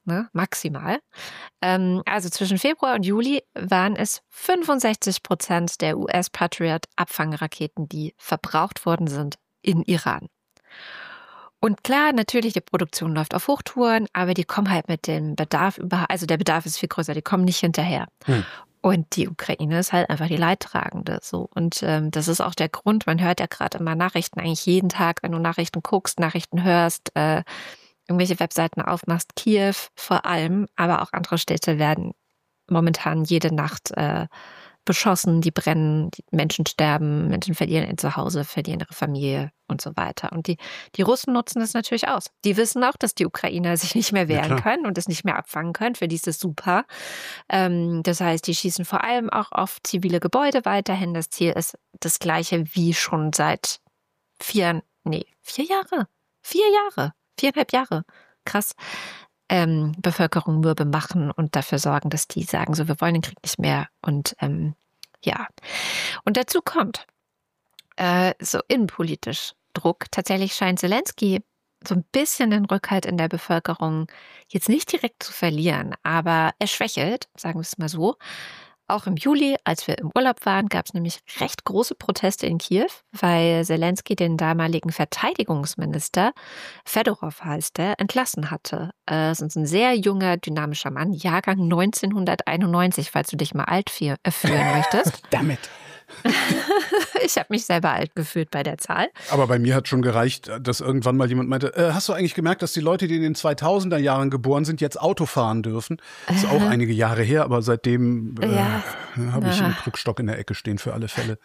ne, maximal. Ähm, also zwischen Februar und Juli waren es fünfundsechzig Prozent der U S Patriot-Abfangraketen, die verbraucht worden sind in Iran. Und klar, natürlich, die Produktion läuft auf Hochtouren, aber die kommen halt mit dem Bedarf über, also der Bedarf ist viel größer, die kommen nicht hinterher. Hm. Und die Ukraine ist halt einfach die Leidtragende. So. Und ähm, das ist auch der Grund, man hört ja gerade immer Nachrichten, eigentlich jeden Tag, wenn du Nachrichten guckst, Nachrichten hörst, äh, irgendwelche Webseiten aufmachst, Kiew vor allem, aber auch andere Städte werden momentan jede Nacht äh, beschossen, die brennen, die Menschen sterben, Menschen verlieren ihr Zuhause, verlieren ihre Familie und so weiter. Und die, die Russen nutzen das natürlich aus. Die wissen auch, dass die Ukrainer sich nicht mehr wehren ja, können und es nicht mehr abfangen können. Für die ist das super. Ähm, das heißt, die schießen vor allem auch auf zivile Gebäude weiterhin. Das Ziel ist das gleiche wie schon seit vier, nee, vier Jahre. Vier Jahre. Viereinhalb Jahre. Krass. Ähm, Bevölkerung mürbe machen und dafür sorgen, dass die sagen, so, wir wollen den Krieg nicht mehr. Und ähm, ja. Und dazu kommt äh, so innenpolitisch Druck. Tatsächlich scheint Zelensky so ein bisschen den Rückhalt in der Bevölkerung jetzt nicht direkt zu verlieren, aber er schwächelt, sagen wir es mal so. Auch im Juli, als wir im Urlaub waren, gab es nämlich recht große Proteste in Kiew, weil Zelensky den damaligen Verteidigungsminister, Fedorov heißt er, entlassen hatte. Das ist ein sehr junger, dynamischer Mann, Jahrgang neunzehnhunderteinundneunzig, falls du dich mal alt fühlen möchtest. Damit. Ich habe mich selber alt gefühlt bei der Zahl. Aber bei mir hat schon gereicht, dass irgendwann mal jemand meinte, äh, hast du eigentlich gemerkt, dass die Leute, die in den zweitausender Jahren geboren sind, jetzt Auto fahren dürfen? Das ist äh. auch einige Jahre her, aber seitdem äh, ja. habe ich einen Krückstock in der Ecke stehen für alle Fälle.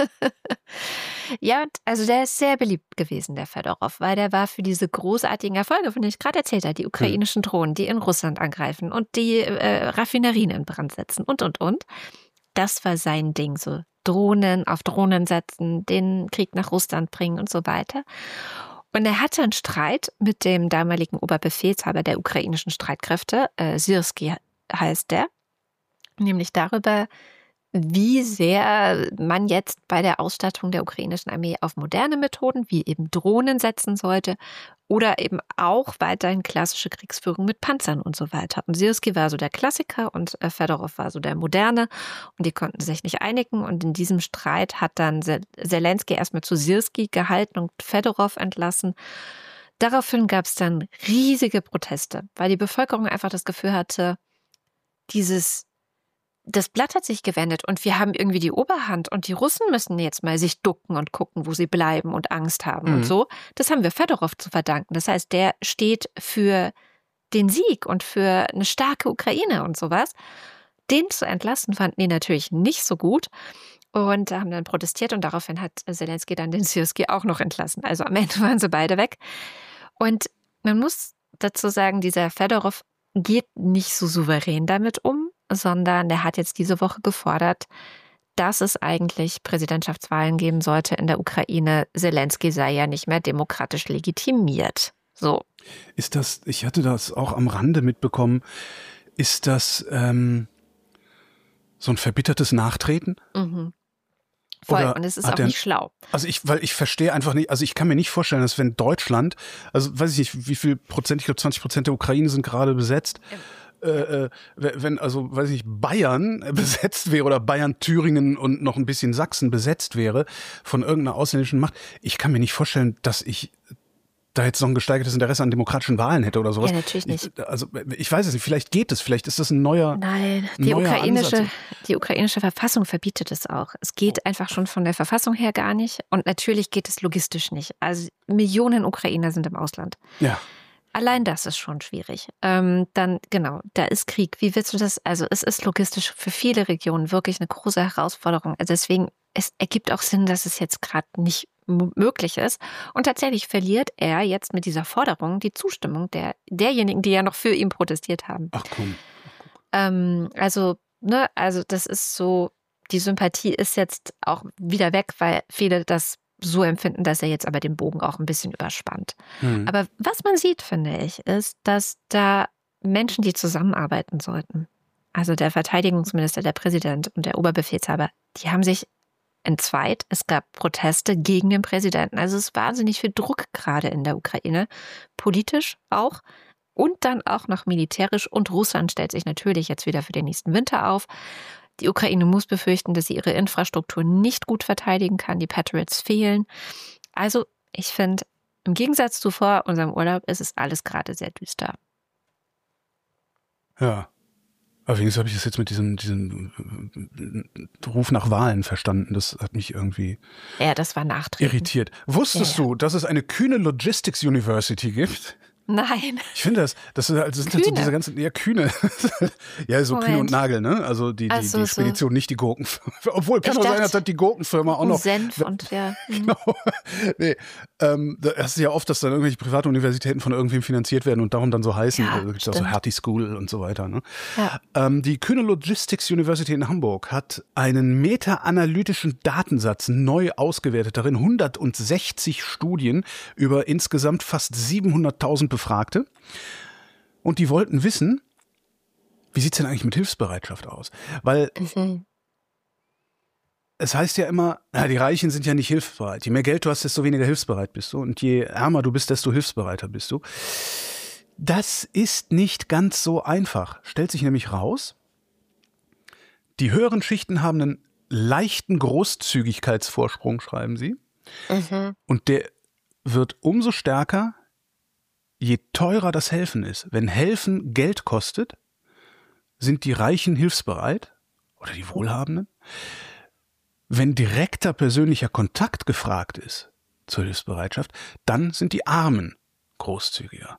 Ja, also der ist sehr beliebt gewesen, der Fedorov, weil der war für diese großartigen Erfolge, von denen ich gerade erzählt habe, die ukrainischen Drohnen, die in Russland angreifen und die äh, Raffinerien in Brand setzen und, und, und. Das war sein Ding, so Drohnen auf Drohnen setzen, den Krieg nach Russland bringen und so weiter. Und er hatte einen Streit mit dem damaligen Oberbefehlshaber der ukrainischen Streitkräfte, äh, Syrski heißt der, nämlich darüber, wie sehr man jetzt bei der Ausstattung der ukrainischen Armee auf moderne Methoden, wie eben Drohnen setzen sollte oder eben auch weiterhin klassische Kriegsführung mit Panzern und so weiter. Und Syrski war so der Klassiker und Fedorov war so der Moderne und die konnten sich nicht einigen und in diesem Streit hat dann Zelensky erstmal zu Syrski gehalten und Fedorov entlassen. Daraufhin gab es dann riesige Proteste, weil die Bevölkerung einfach das Gefühl hatte, dieses Das Blatt hat sich gewendet und wir haben irgendwie die Oberhand und die Russen müssen jetzt mal sich ducken und gucken, wo sie bleiben und Angst haben mhm. und so. Das haben wir Fedorov zu verdanken. Das heißt, der steht für den Sieg und für eine starke Ukraine und sowas. Den zu entlassen, fanden die natürlich nicht so gut und haben dann protestiert und daraufhin hat Zelensky dann den Syrski auch noch entlassen. Also am Ende waren sie beide weg. Und man muss dazu sagen, dieser Fedorov geht nicht so souverän damit um, sondern der hat jetzt diese Woche gefordert, dass es eigentlich Präsidentschaftswahlen geben sollte in der Ukraine. Zelensky sei ja nicht mehr demokratisch legitimiert. So. Ist das, ich hatte das auch am Rande mitbekommen, ist das ähm, so ein verbittertes Nachtreten? Mhm. Voll, oder und es ist auch der, nicht schlau. Also ich, weil ich verstehe einfach nicht, also ich kann mir nicht vorstellen, dass wenn Deutschland, also weiß ich nicht, wie viel Prozent, ich glaube zwanzig Prozent der Ukraine sind gerade besetzt, ja. Äh, wenn also, weiß ich nicht, Bayern besetzt wäre oder Bayern, Thüringen und noch ein bisschen Sachsen besetzt wäre von irgendeiner ausländischen Macht, ich kann mir nicht vorstellen, dass ich da jetzt noch ein gesteigertes Interesse an demokratischen Wahlen hätte oder sowas. Ja, natürlich nicht. Ich, also ich weiß es nicht, vielleicht geht es, vielleicht ist das ein neuer Nein, die neuer ukrainische, Ansatz. Die ukrainische Verfassung verbietet es auch. Es geht einfach schon von der Verfassung her gar nicht und natürlich geht es logistisch nicht. Also Millionen Ukrainer sind im Ausland. Ja. Allein das ist schon schwierig. Ähm, dann, genau, da ist Krieg. Wie willst du das? Also es ist logistisch für viele Regionen wirklich eine große Herausforderung. Also deswegen, es ergibt auch Sinn, dass es jetzt gerade nicht m- möglich ist. Und tatsächlich verliert er jetzt mit dieser Forderung die Zustimmung der derjenigen, die ja noch für ihn protestiert haben. Ach komm. Ähm, also, ne, also das ist so, die Sympathie ist jetzt auch wieder weg, weil viele das so empfinden, dass er jetzt aber den Bogen auch ein bisschen überspannt. Mhm. Aber was man sieht, finde ich, ist, dass da Menschen, die zusammenarbeiten sollten, also der Verteidigungsminister, der Präsident und der Oberbefehlshaber, die haben sich entzweit. Es gab Proteste gegen den Präsidenten. Also es ist wahnsinnig viel Druck gerade in der Ukraine, politisch auch, und dann auch noch militärisch. Und Russland stellt sich natürlich jetzt wieder für den nächsten Winter auf. Die Ukraine muss befürchten, dass sie ihre Infrastruktur nicht gut verteidigen kann. Die Patriots fehlen. Also ich finde, im Gegensatz zu vor unserem Urlaub ist es alles gerade sehr düster. Ja. Aber wenigstens habe ich das jetzt mit diesem, diesem Ruf nach Wahlen verstanden. Das hat mich irgendwie ja, das war nachträglich. irritiert. Wusstest ja, ja. du, dass es eine kühne Logistics University gibt? Nein. Ich finde das, das sind halt so diese ganzen, ja, Kühne. ja, so Kühne und Nagel, ne? Also die, die, also, die Spedition, so. Nicht die Gurkenfirma. Obwohl, kann auch sein, dass die Gurkenfirma auch noch. Senf und ja. Genau. nee, ähm, das ist ja oft, dass dann irgendwelche private Universitäten von irgendwem finanziert werden und darum dann so heißen. Ja, also gibt es auch so Hertie School und so weiter, ne? Ja. Ähm, die Kühne Logistics University in Hamburg hat einen meta-analytischen Datensatz neu ausgewertet. Darin hundertsechzig Studien über insgesamt fast siebenhunderttausend Befragte. Und die wollten wissen, wie sieht es denn eigentlich mit Hilfsbereitschaft aus? Weil mhm. es heißt ja immer, ja, die Reichen sind ja nicht hilfsbereit. Je mehr Geld du hast, desto weniger hilfsbereit bist du. Und je ärmer du bist, desto hilfsbereiter bist du. Das ist nicht ganz so einfach. Stellt sich nämlich raus, die höheren Schichten haben einen leichten Großzügigkeitsvorsprung, schreiben sie. Mhm. Und der wird umso stärker, je teurer das Helfen ist. Wenn Helfen Geld kostet, sind die Reichen hilfsbereit oder die Wohlhabenden. Wenn direkter persönlicher Kontakt gefragt ist zur Hilfsbereitschaft, dann sind die Armen großzügiger.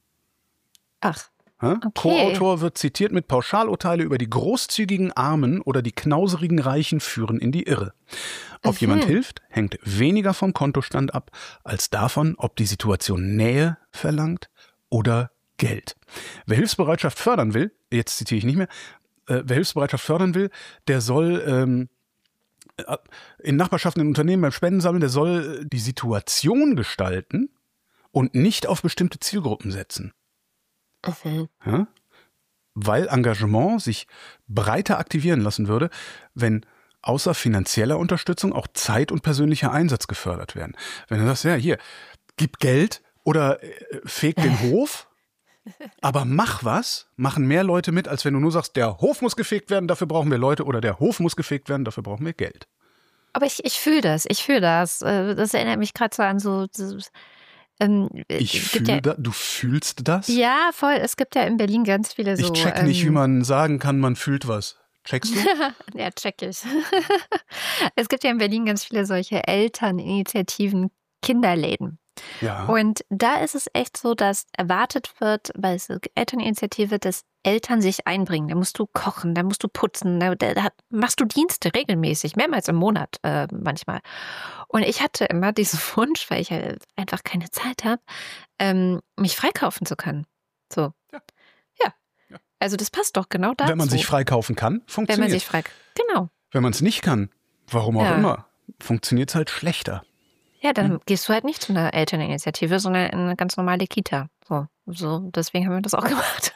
Ach, okay. Co-Autor wird zitiert mit Pauschalurteile über die großzügigen Armen oder die knauserigen Reichen führen in die Irre. Ob mhm. jemand hilft, hängt weniger vom Kontostand ab, als davon, ob die Situation Nähe verlangt oder Geld. Wer Hilfsbereitschaft fördern will, jetzt zitiere ich nicht mehr, äh, wer Hilfsbereitschaft fördern will, der soll ähm, in Nachbarschaften, in Unternehmen beim Spendensammeln, der soll die Situation gestalten und nicht auf bestimmte Zielgruppen setzen. Okay. Ja? Weil Engagement sich breiter aktivieren lassen würde, wenn außer finanzieller Unterstützung auch Zeit und persönlicher Einsatz gefördert werden. Wenn du sagst, ja, hier, gib Geld oder äh, feg den Hof, aber mach was, machen mehr Leute mit, als wenn du nur sagst, der Hof muss gefegt werden, dafür brauchen wir Leute, oder der Hof muss gefegt werden, dafür brauchen wir Geld. Aber ich, ich fühle das, ich fühle das. Das erinnert mich gerade so an so... so ähm, ich fühle ja, da, du fühlst das? Ja, voll. Es gibt ja in Berlin ganz viele so... Ich check nicht, ähm, wie man sagen kann, man fühlt was. Checkst du? Ja, check ich. Es gibt ja in Berlin ganz viele solche Elterninitiativen, Kinderläden. Ja. Und da ist es echt so, dass erwartet wird, bei der Elterninitiative, dass Eltern sich einbringen. Da musst du kochen, da musst du putzen, da, da machst du Dienste regelmäßig, mehrmals im Monat äh, manchmal. Und ich hatte immer diesen Wunsch, weil ich halt einfach keine Zeit habe, ähm, mich freikaufen zu können. So. Ja. Ja. Ja. Also das passt doch genau dazu. Wenn man sich freikaufen kann, funktioniert. Wenn man sich frei, genau. Wenn man es nicht kann, warum auch ja. immer, funktioniert es halt schlechter. Ja, dann hm. gehst du halt nicht zu einer Elterninitiative, sondern in eine ganz normale Kita. So, so deswegen haben wir das auch gemacht.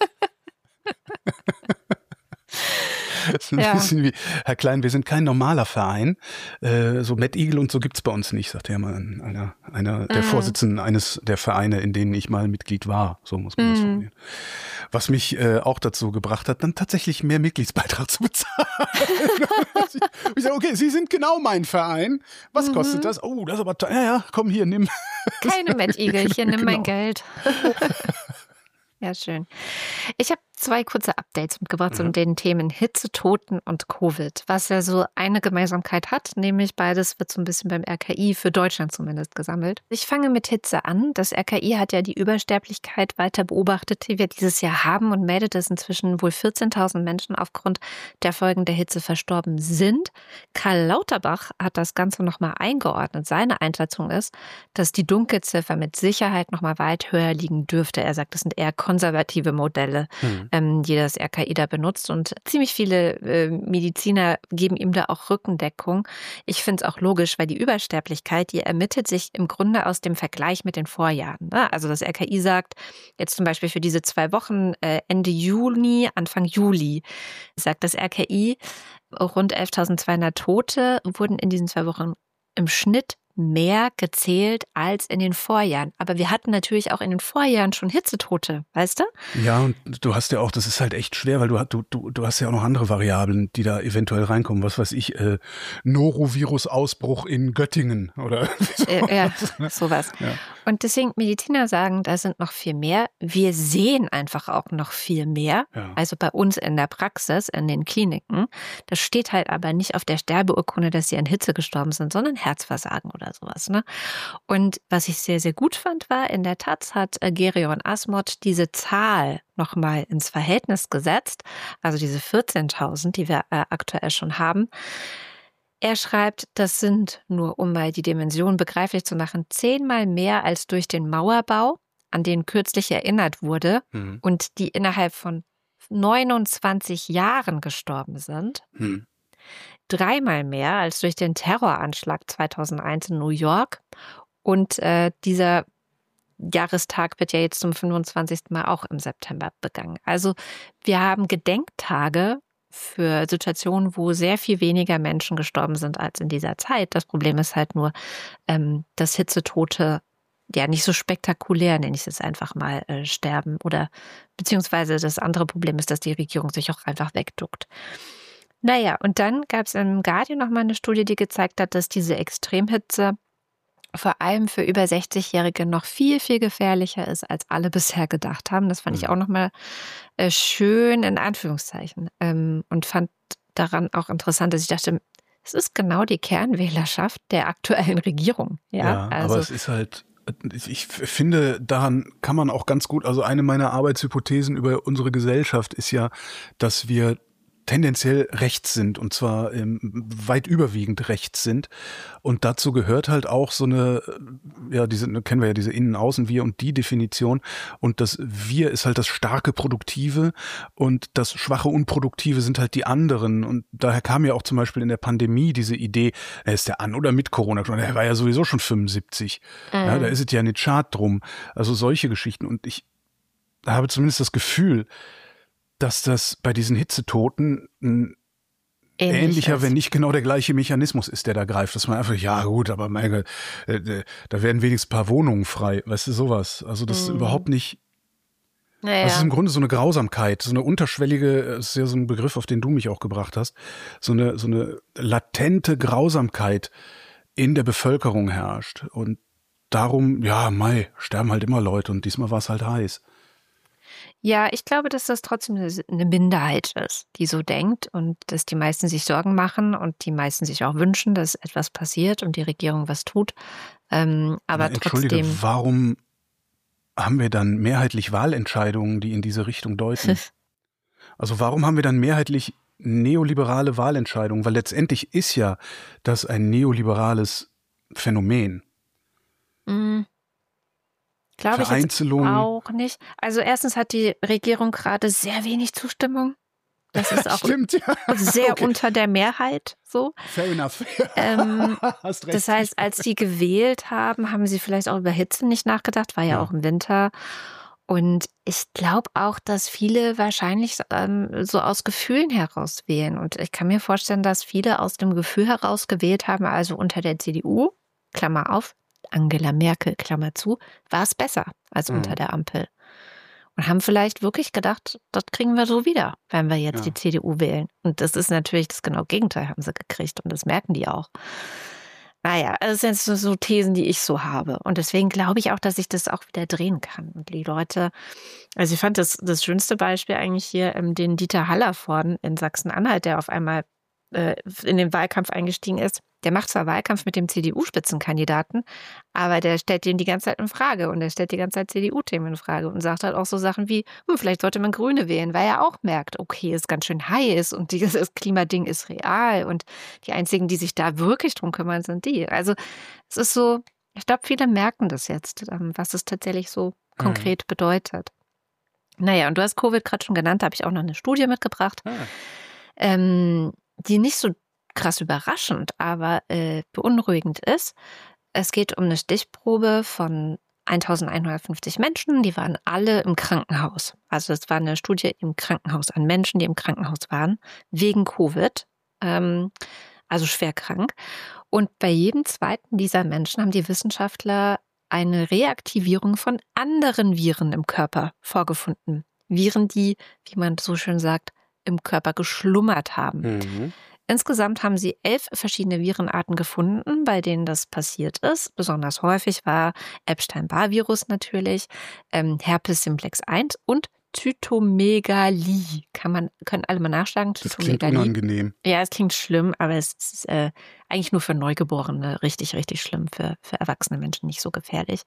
Das ist ein ja. bisschen wie, Herr Klein, wir sind kein normaler Verein. Äh, so Mad Eagle und so gibt's bei uns nicht, sagt ja mal einer, einer der mm. Vorsitzenden eines der Vereine, in denen ich mal Mitglied war. So muss man mm. das formulieren. Was mich äh, auch dazu gebracht hat, dann tatsächlich mehr Mitgliedsbeitrag zu bezahlen. Ich sage, okay, Sie sind genau mein Verein. Was mhm. kostet das? Oh, das ist aber teuer. Ja, ja, komm hier, nimm. Keine Mad Eagle, hier, nimm genau. mein Geld. Ja, schön. Ich habe zwei kurze Updates mitgebracht zu mhm. den Themen Hitze, Toten und Covid, was ja so eine Gemeinsamkeit hat, nämlich beides wird so ein bisschen beim R K I, für Deutschland zumindest, gesammelt. Ich fange mit Hitze an. Das R K I hat ja die Übersterblichkeit weiter beobachtet, die wir dieses Jahr haben, und meldet, dass inzwischen wohl vierzehntausend Menschen aufgrund der Folgen der Hitze verstorben sind. Karl Lauterbach hat das Ganze nochmal eingeordnet. Seine Einschätzung ist, dass die Dunkelziffer mit Sicherheit nochmal weit höher liegen dürfte. Er sagt, das sind eher konservative Modelle, mhm. ähm, die das R K I da benutzt, und ziemlich viele äh, Mediziner geben ihm da auch Rückendeckung. Ich finde es auch logisch, weil die Übersterblichkeit, die ermittelt sich im Grunde aus dem Vergleich mit den Vorjahren. Ne? Also das R K I sagt jetzt zum Beispiel für diese zwei Wochen äh, Ende Juni, Anfang Juli, sagt das R K I, rund elftausendzweihundert Tote wurden in diesen zwei Wochen im Schnitt mehr gezählt als in den Vorjahren. Aber wir hatten natürlich auch in den Vorjahren schon Hitzetote, weißt du? Ja, und du hast ja auch, das ist halt echt schwer, weil du, du, du, du hast ja auch noch andere Variablen, die da eventuell reinkommen. Was weiß ich, äh, Norovirus-Ausbruch in Göttingen oder so. Äh, ja, sowas. Ja. Und deswegen, Mediziner sagen, da sind noch viel mehr. Wir sehen einfach auch noch viel mehr. Ja. Also bei uns in der Praxis, in den Kliniken. Das steht halt aber nicht auf der Sterbeurkunde, dass sie an Hitze gestorben sind, sondern Herzversagen oder sowas. Ne? Und was ich sehr, sehr gut fand, war, in der Taz hat äh, Gerion Asmod diese Zahl nochmal ins Verhältnis gesetzt, also diese vierzehntausend, die wir äh, aktuell schon haben. Er schreibt, das sind, nur um mal die Dimension begreiflich zu machen, zehnmal mehr als durch den Mauerbau, an den kürzlich erinnert wurde Mhm. und die innerhalb von neunundzwanzig Jahren gestorben sind. Mhm. Dreimal mehr als durch den Terroranschlag zweitausendeins in New York. Und äh, dieser Jahrestag wird ja jetzt zum fünfundzwanzigsten Mal auch im September begangen. Also wir haben Gedenktage für Situationen, wo sehr viel weniger Menschen gestorben sind als in dieser Zeit. Das Problem ist halt nur, ähm, dass Hitzetote ja nicht so spektakulär, nenne ich es jetzt einfach mal, äh, sterben. Oder beziehungsweise das andere Problem ist, dass die Regierung sich auch einfach wegduckt. Naja, und dann gab es im Guardian nochmal eine Studie, die gezeigt hat, dass diese Extremhitze vor allem für über sechzigjährige noch viel, viel gefährlicher ist, als alle bisher gedacht haben. Das fand ich auch nochmal äh, schön in Anführungszeichen ähm, und fand daran auch interessant, dass ich dachte, es ist genau die Kernwählerschaft der aktuellen Regierung. Ja, Ja, also, aber es ist halt, ich finde, daran kann man auch ganz gut, also eine meiner Arbeitshypothesen über unsere Gesellschaft ist ja, dass wir tendenziell rechts sind und zwar ähm, weit überwiegend rechts sind und dazu gehört halt auch so eine, ja, diese, kennen wir ja diese Innen-Außen-Wir und die Definition und das Wir ist halt das starke Produktive und das schwache Unproduktive sind halt die anderen und daher kam ja auch zum Beispiel in der Pandemie diese Idee, er ist der an oder mit Corona, er war ja sowieso schon fünfundsiebzig, mhm. ja, da ist es ja nicht schad drum, also solche Geschichten und ich habe zumindest das Gefühl, dass das bei diesen Hitzetoten ein Ähnlich ähnlicher, ist. wenn nicht genau der gleiche Mechanismus ist, der da greift. Dass man einfach, ja gut, aber mein Gott, äh, da werden wenigstens ein paar Wohnungen frei. Weißt du, sowas. Also das mm. ist überhaupt nicht, naja. Das ist im Grunde so eine Grausamkeit, so eine unterschwellige, das ist ja so ein Begriff, auf den du mich auch gebracht hast, so eine, so eine latente Grausamkeit in der Bevölkerung herrscht. Und darum, ja, mei, sterben halt immer Leute und diesmal war es halt heiß. Ja, ich glaube, dass das trotzdem eine Minderheit ist, die so denkt und dass die meisten sich Sorgen machen und die meisten sich auch wünschen, dass etwas passiert und die Regierung was tut. Ähm, aber Na, Entschuldige, trotzdem. Warum haben wir dann mehrheitlich Wahlentscheidungen, die in diese Richtung deuten? Also warum haben wir dann mehrheitlich neoliberale Wahlentscheidungen? Weil letztendlich ist ja das ein neoliberales Phänomen. Mhm. Glaube ich jetzt auch nicht. Also erstens hat die Regierung gerade sehr wenig Zustimmung. Das ist auch Stimmt, ja. sehr okay. unter der Mehrheit so. Fair enough. Ähm, Hast recht. Das heißt, als sie gewählt haben, haben sie vielleicht auch über Hitze nicht nachgedacht, war ja, ja. auch im Winter. Und ich glaube auch, dass viele wahrscheinlich ähm, so aus Gefühlen heraus wählen. Und ich kann mir vorstellen, dass viele aus dem Gefühl heraus gewählt haben, also unter der C D U, Klammer auf, Angela Merkel, Klammer zu, war es besser als mhm. unter der Ampel. Und haben vielleicht wirklich gedacht, das kriegen wir so wieder, wenn wir jetzt ja. die C D U wählen. Und das ist natürlich das genau Gegenteil, haben sie gekriegt. Und das merken die auch. Naja, das sind so, so Thesen, die ich so habe. Und deswegen glaube ich auch, dass ich das auch wieder drehen kann. Und die Leute, also ich fand das, das schönste Beispiel eigentlich hier, den Dieter Hallervorden in Sachsen-Anhalt, der auf einmal äh, in den Wahlkampf eingestiegen ist. Der macht zwar Wahlkampf mit dem C D U-Spitzenkandidaten, aber der stellt den die ganze Zeit in Frage und der stellt die ganze Zeit C D U-Themen in Frage und sagt halt auch so Sachen wie, hm, vielleicht sollte man Grüne wählen, weil er auch merkt, okay, ist ganz schön heiß und dieses Klimading ist real und die einzigen, die sich da wirklich drum kümmern, sind die. Also es ist so, ich glaube, viele merken das jetzt, was es tatsächlich so mhm. konkret bedeutet. Naja, und du hast Covid gerade schon genannt, da habe ich auch noch eine Studie mitgebracht, ah. ähm, die nicht so krass überraschend, aber äh, beunruhigend ist. Es geht um eine Stichprobe von eintausendeinhundertfünfzig Menschen, die waren alle im Krankenhaus. Also es war eine Studie im Krankenhaus an Menschen, die im Krankenhaus waren, wegen Covid, ähm, also schwer krank. Und bei jedem zweiten dieser Menschen haben die Wissenschaftler eine Reaktivierung von anderen Viren im Körper vorgefunden. Viren, die, wie man so schön sagt, im Körper geschlummert haben. Mhm. Insgesamt haben sie elf verschiedene Virenarten gefunden, bei denen das passiert ist. Besonders häufig war Epstein-Barr-Virus natürlich, ähm, Herpes simplex eins und Zytomegalie. Kann man, können alle mal nachschlagen. Das klingt unangenehm. Ja, es klingt schlimm, aber es ist äh, eigentlich nur für Neugeborene richtig, richtig schlimm. Für, für erwachsene Menschen nicht so gefährlich.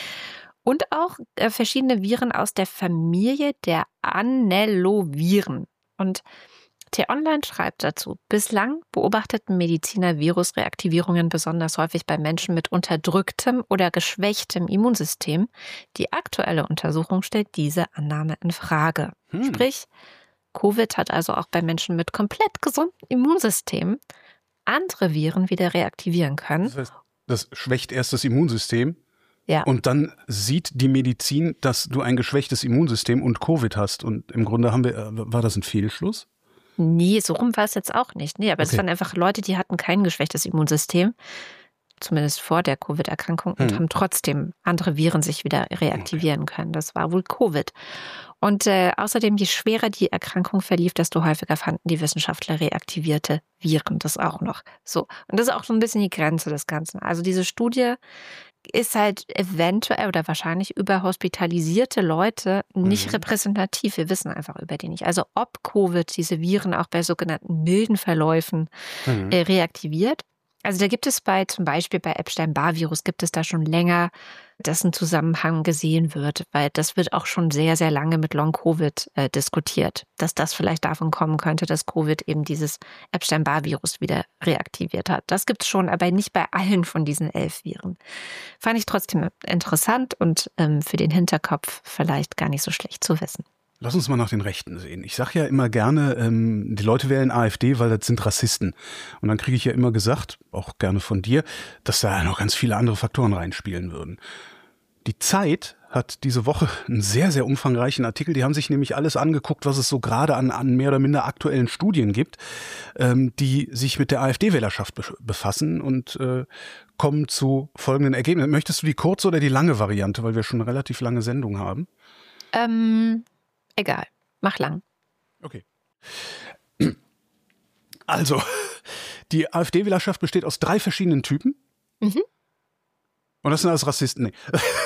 Und auch äh, verschiedene Viren aus der Familie der Annelloviren. Und T-Online schreibt dazu, bislang beobachteten Mediziner Virusreaktivierungen besonders häufig bei Menschen mit unterdrücktem oder geschwächtem Immunsystem. Die aktuelle Untersuchung stellt diese Annahme in Frage. Hm. Sprich, Covid hat also auch bei Menschen mit komplett gesundem Immunsystem andere Viren wieder reaktivieren können. Das heißt, das schwächt erst das Immunsystem? Ja. Und dann sieht die Medizin, dass du ein geschwächtes Immunsystem und Covid hast. Und im Grunde haben wir, war das ein Fehlschluss? Nee, so rum war es jetzt auch nicht. Nee, aber es Okay. waren einfach Leute, die hatten kein geschwächtes Immunsystem, zumindest vor der Covid-Erkrankung, und Hm. haben trotzdem andere Viren sich wieder reaktivieren können. Das war wohl Covid. Und äh, außerdem, je schwerer die Erkrankung verlief, desto häufiger fanden die Wissenschaftler reaktivierte Viren. Das auch noch. So. Und das ist auch so ein bisschen die Grenze des Ganzen. Also diese Studie ist halt eventuell oder wahrscheinlich über hospitalisierte Leute nicht Mhm. repräsentativ. Wir wissen einfach über die nicht. Also ob Covid diese Viren auch bei sogenannten milden Verläufen Mhm. äh, reaktiviert. Also da gibt es bei, zum Beispiel bei Epstein-Barr-Virus gibt es da schon länger, dass ein Zusammenhang gesehen wird, weil das wird auch schon sehr, sehr lange mit Long-Covid äh, diskutiert, dass das vielleicht davon kommen könnte, dass Covid eben dieses Epstein-Barr-Virus wieder reaktiviert hat. Das gibt es schon, aber nicht bei allen von diesen elf Viren. Fand ich trotzdem interessant und ähm, für den Hinterkopf vielleicht gar nicht so schlecht zu wissen. Lass uns mal nach den Rechten sehen. Ich sage ja immer gerne, ähm, die Leute wählen AfD, weil das sind Rassisten. Und dann kriege ich ja immer gesagt, auch gerne von dir, dass da noch ganz viele andere Faktoren reinspielen würden. Die Zeit hat diese Woche einen sehr, sehr umfangreichen Artikel. Die haben sich nämlich alles angeguckt, was es so gerade an, an mehr oder minder aktuellen Studien gibt, ähm, die sich mit der AfD-Wählerschaft be- befassen und äh, kommen zu folgenden Ergebnissen. Möchtest du die kurze oder die lange Variante, weil wir schon eine relativ lange Sendung haben? Ähm, egal. Mach lang. Okay. Also, die AfD-Wählerschaft besteht aus drei verschiedenen Typen. Mhm. Und das sind alles Rassisten. Nee.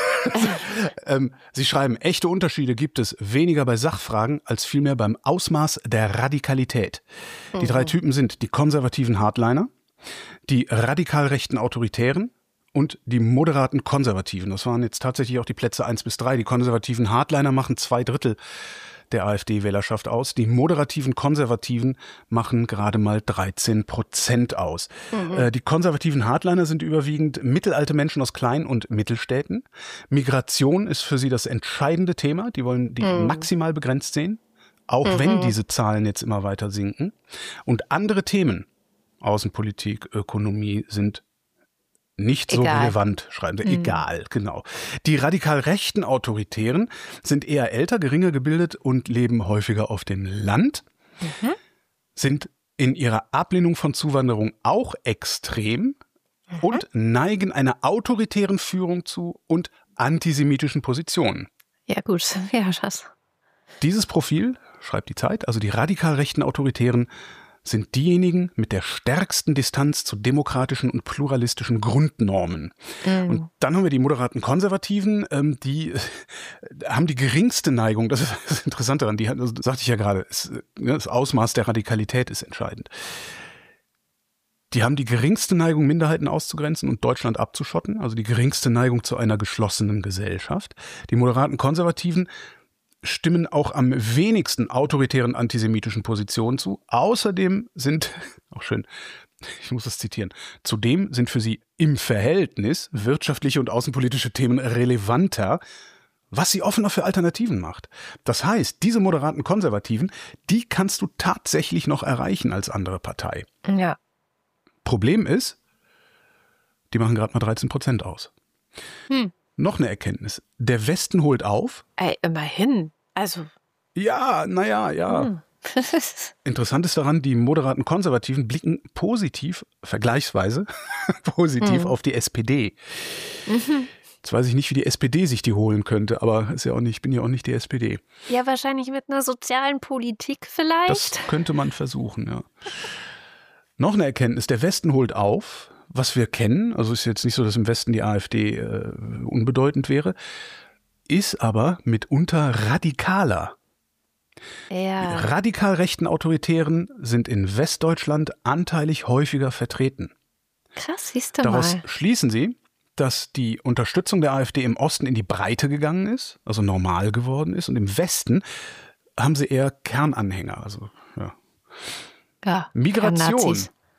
ähm, sie schreiben, echte Unterschiede gibt es weniger bei Sachfragen als vielmehr beim Ausmaß der Radikalität. Die Mhm. drei Typen sind die konservativen Hardliner, die radikal rechten Autoritären und die moderaten Konservativen. Das waren jetzt tatsächlich auch die Plätze eins bis drei. Die konservativen Hardliner machen zwei Drittel der AfD-Wählerschaft aus. Die moderativen Konservativen machen gerade mal dreizehn Prozent aus. Mhm. Äh, die konservativen Hardliner sind überwiegend mittelalte Menschen aus Klein- und Mittelstädten. Migration ist für sie das entscheidende Thema. Die wollen die mhm. maximal begrenzt sehen, auch mhm. wenn diese Zahlen jetzt immer weiter sinken. Und andere Themen, Außenpolitik, Ökonomie, sind nicht so Egal. relevant, schreiben sie. Mhm. Egal, genau. Die radikal rechten Autoritären sind eher älter, geringer gebildet und leben häufiger auf dem Land, mhm. sind in ihrer Ablehnung von Zuwanderung auch extrem mhm. und neigen einer autoritären Führung zu und antisemitischen Positionen. Ja gut, ja, Schatz. Dieses Profil, schreibt die Zeit, also die radikal rechten Autoritären, sind diejenigen mit der stärksten Distanz zu demokratischen und pluralistischen Grundnormen. Mm. Und dann haben wir die moderaten Konservativen, ähm, die äh, haben die geringste Neigung, das ist das Interessante daran, die hat, das sagte ich ja gerade, es, das Ausmaß der Radikalität ist entscheidend. Die haben die geringste Neigung, Minderheiten auszugrenzen und Deutschland abzuschotten, also die geringste Neigung zu einer geschlossenen Gesellschaft. Die moderaten Konservativen stimmen auch am wenigsten autoritären antisemitischen Positionen zu. Außerdem sind, auch schön, ich muss das zitieren, zudem sind für sie im Verhältnis wirtschaftliche und außenpolitische Themen relevanter, was sie offener für Alternativen macht. Das heißt, diese moderaten Konservativen, die kannst du tatsächlich noch erreichen als andere Partei. Ja. Problem ist, die machen gerade mal dreizehn Prozent aus. Hm. Noch eine Erkenntnis. Der Westen holt auf. Ey, immerhin. Also. Ja, naja, ja. Hm. Interessant ist daran, die moderaten Konservativen blicken positiv, vergleichsweise positiv mhm. auf die S P D. Mhm. Jetzt weiß ich nicht, wie die S P D sich die holen könnte, aber ist ja auch nicht, ich bin ja auch nicht die S P D. Ja, wahrscheinlich mit einer sozialen Politik vielleicht. Das könnte man versuchen, ja. Noch eine Erkenntnis, der Westen holt auf, was wir kennen, also ist jetzt nicht so, dass im Westen die AfD äh, unbedeutend wäre, ist aber mitunter radikaler. Ja. Die radikal rechten Autoritären sind in Westdeutschland anteilig häufiger vertreten. Krass, siehst du Daraus mal. schließen sie, dass die Unterstützung der AfD im Osten in die Breite gegangen ist, also normal geworden ist, und im Westen haben sie eher Kernanhänger. Also ja. Ja, Migration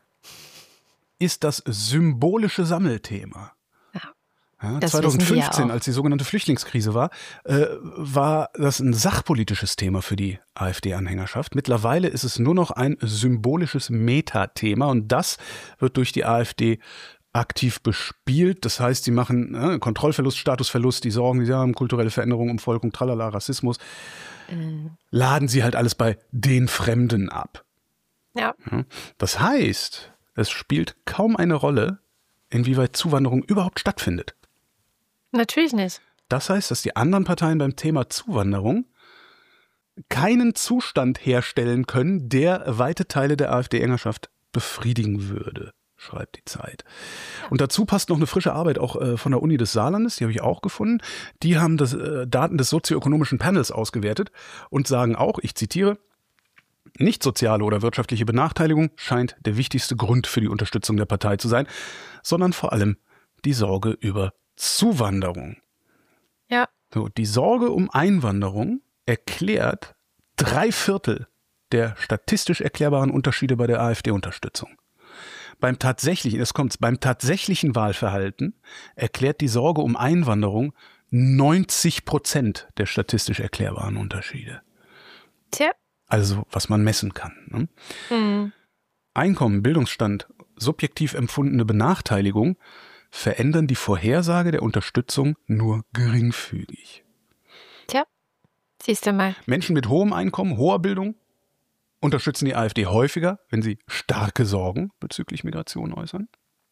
ist das symbolische Sammelthema. Ja, ja, das zweitausendfünfzehn, ja als die sogenannte Flüchtlingskrise war, äh, war das ein sachpolitisches Thema für die AfD-Anhängerschaft. Mittlerweile ist es nur noch ein symbolisches Metathema und das wird durch die AfD aktiv bespielt. Das heißt, sie machen äh, Kontrollverlust, Statusverlust, die Sorgen, die sie haben, kulturelle Veränderung, Umvolkung, tralala, Rassismus, mhm. laden sie halt alles bei den Fremden ab. Ja. Ja. Das heißt, es spielt kaum eine Rolle, inwieweit Zuwanderung überhaupt stattfindet. Natürlich nicht. Das heißt, dass die anderen Parteien beim Thema Zuwanderung keinen Zustand herstellen können, der weite Teile der AfD-Anhängerschaft befriedigen würde, schreibt die Zeit. Und dazu passt noch eine frische Arbeit auch äh, von der Uni des Saarlandes, die habe ich auch gefunden. Die haben das, äh, Daten des sozioökonomischen Panels ausgewertet und sagen auch, ich zitiere, nicht soziale oder wirtschaftliche Benachteiligung scheint der wichtigste Grund für die Unterstützung der Partei zu sein, sondern vor allem die Sorge über Zuwanderung. Ja. So, die Sorge um Einwanderung erklärt drei Viertel der statistisch erklärbaren Unterschiede bei der AfD-Unterstützung. Beim tatsächlichen, es kommt, beim tatsächlichen Wahlverhalten erklärt die Sorge um Einwanderung neunzig Prozent der statistisch erklärbaren Unterschiede. Tja. Also, was man messen kann. Ne? Mhm. Einkommen, Bildungsstand, subjektiv empfundene Benachteiligung verändern die Vorhersage der Unterstützung nur geringfügig. Tja, siehst du mal. Menschen mit hohem Einkommen, hoher Bildung unterstützen die AfD häufiger, wenn sie starke Sorgen bezüglich Migration äußern.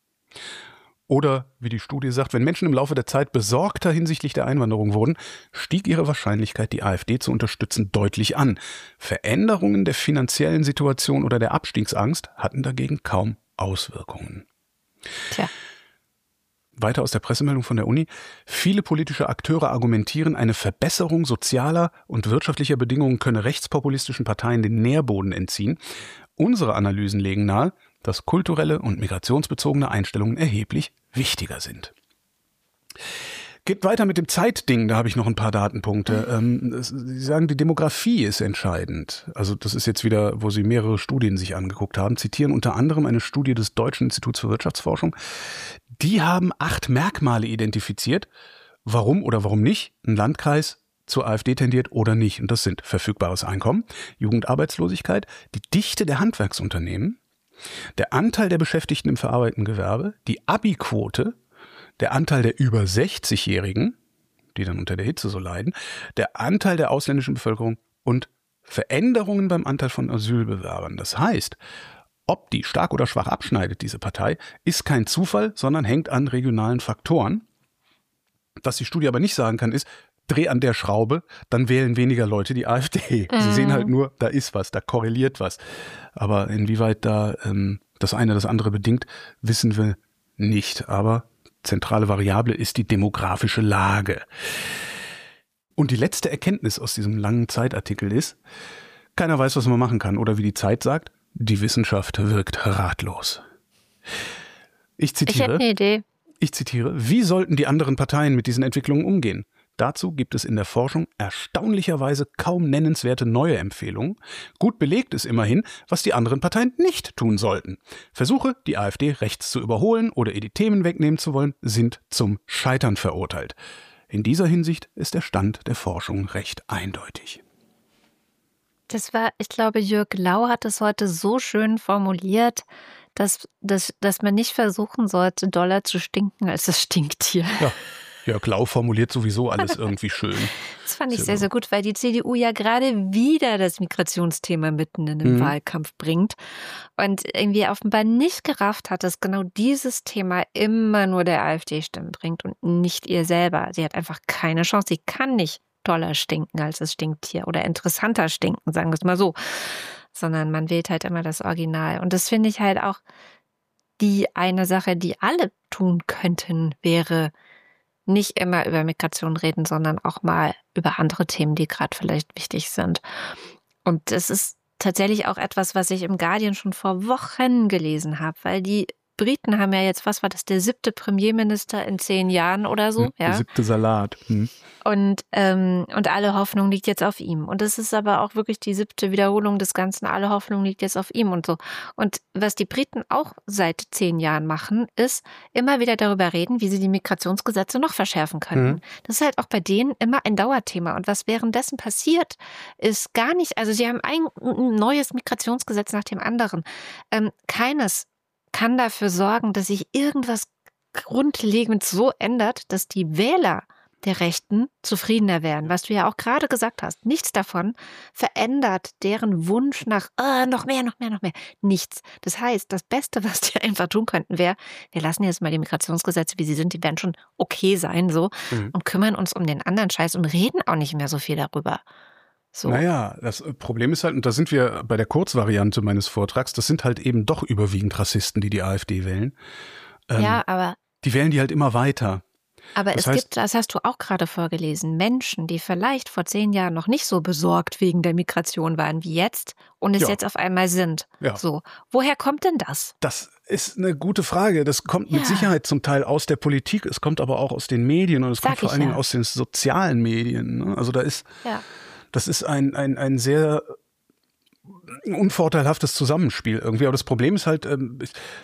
Oder, wie die Studie sagt, wenn Menschen im Laufe der Zeit besorgter hinsichtlich der Einwanderung wurden, stieg ihre Wahrscheinlichkeit, die AfD zu unterstützen, deutlich an. Veränderungen der finanziellen Situation oder der Abstiegsangst hatten dagegen kaum Auswirkungen. Tja. Weiter aus der Pressemeldung von der Uni. Viele politische Akteure argumentieren, eine Verbesserung sozialer und wirtschaftlicher Bedingungen könne rechtspopulistischen Parteien den Nährboden entziehen. Unsere Analysen legen nahe, dass kulturelle und migrationsbezogene Einstellungen erheblich wichtiger sind. Geht weiter mit dem Zeitding, da habe ich noch ein paar Datenpunkte. Ähm, Sie sagen, die Demografie ist entscheidend. Also das ist jetzt wieder, wo Sie mehrere Studien sich angeguckt haben, zitieren unter anderem eine Studie des Deutschen Instituts für Wirtschaftsforschung. Die haben acht Merkmale identifiziert, warum oder warum nicht ein Landkreis zur AfD tendiert oder nicht. Und das sind verfügbares Einkommen, Jugendarbeitslosigkeit, die Dichte der Handwerksunternehmen, der Anteil der Beschäftigten im verarbeitenden Gewerbe, die Abi-Quote, der Anteil der über sechzigjährigen, die dann unter der Hitze so leiden, der Anteil der ausländischen Bevölkerung und Veränderungen beim Anteil von Asylbewerbern. Das heißt, ob die stark oder schwach abschneidet, diese Partei, ist kein Zufall, sondern hängt an regionalen Faktoren. Was die Studie aber nicht sagen kann, ist, dreh an der Schraube, dann wählen weniger Leute die AfD. Mhm. Sie sehen halt nur, da ist was, da korreliert was. Aber inwieweit da ähm, das eine das andere bedingt, wissen wir nicht. Aber zentrale Variable ist die demografische Lage. Und die letzte Erkenntnis aus diesem langen Zeitartikel ist, keiner weiß, was man machen kann. Oder wie die Zeit sagt, die Wissenschaft wirkt ratlos. Ich zitiere, ich hätte eine Idee. Ich zitiere, wie sollten die anderen Parteien mit diesen Entwicklungen umgehen? Dazu gibt es in der Forschung erstaunlicherweise kaum nennenswerte neue Empfehlungen. Gut belegt ist immerhin, was die anderen Parteien nicht tun sollten. Versuche, die AfD rechts zu überholen oder ihr die Themen wegnehmen zu wollen, sind zum Scheitern verurteilt. In dieser Hinsicht ist der Stand der Forschung recht eindeutig. Das war, ich glaube, Jörg Lau hat es heute so schön formuliert, dass, dass, dass man nicht versuchen sollte, doller zu stinken als das Stinktier. Ja. Jörg Lau formuliert sowieso alles irgendwie schön. Das fand ich sehr, sehr gut, weil die C D U ja gerade wieder das Migrationsthema mitten in den mhm. Wahlkampf bringt und irgendwie offenbar nicht gerafft hat, dass genau dieses Thema immer nur der AfD Stimmen bringt und nicht ihr selber. Sie hat einfach keine Chance. Sie kann nicht toller stinken, als es stinkt hier oder interessanter stinken, sagen wir es mal so, sondern man wählt halt immer das Original. Und das finde ich halt auch die eine Sache, die alle tun könnten, wäre nicht immer über Migration reden, sondern auch mal über andere Themen, die gerade vielleicht wichtig sind. Und das ist tatsächlich auch etwas, was ich im Guardian schon vor Wochen gelesen habe, weil die Briten haben ja jetzt, was war das, der siebte Premierminister in zehn Jahren oder so? Der ja? siebte Salat. Hm. Und, ähm, und alle Hoffnung liegt jetzt auf ihm. Und es ist aber auch wirklich die siebte Wiederholung des Ganzen. Alle Hoffnung liegt jetzt auf ihm und so. Und was die Briten auch seit zehn Jahren machen, ist immer wieder darüber reden, wie sie die Migrationsgesetze noch verschärfen könnten. Mhm. Das ist halt auch bei denen immer ein Dauerthema. Und was währenddessen passiert, ist gar nicht, also sie haben ein neues Migrationsgesetz nach dem anderen. Ähm, keines kann dafür sorgen, dass sich irgendwas grundlegend so ändert, dass die Wähler der Rechten zufriedener werden. Was du ja auch gerade gesagt hast, nichts davon verändert deren Wunsch nach oh, noch mehr, noch mehr, noch mehr. Nichts. Das heißt, das Beste, was die einfach tun könnten, wäre, wir lassen jetzt mal die Migrationsgesetze, wie sie sind, die werden schon okay sein so mhm. und kümmern uns um den anderen Scheiß und reden auch nicht mehr so viel darüber. So. Naja, das Problem ist halt, und da sind wir bei der Kurzvariante meines Vortrags, das sind halt eben doch überwiegend Rassisten, die die AfD wählen. Ähm, ja, aber... Die wählen die halt immer weiter. Aber das es heißt, gibt, das hast du auch gerade vorgelesen, Menschen, die vielleicht vor zehn Jahren noch nicht so besorgt wegen der Migration waren wie jetzt und es ja. jetzt auf einmal sind. Ja. So, woher kommt denn das? Das ist eine gute Frage. Das kommt ja. mit Sicherheit zum Teil aus der Politik, es kommt aber auch aus den Medien und es Sag kommt vor allen ja. Dingen aus den sozialen Medien. Ne? Also da ist, ja. das ist ein, ein, ein sehr unvorteilhaftes Zusammenspiel irgendwie. Aber das Problem ist halt, ähm,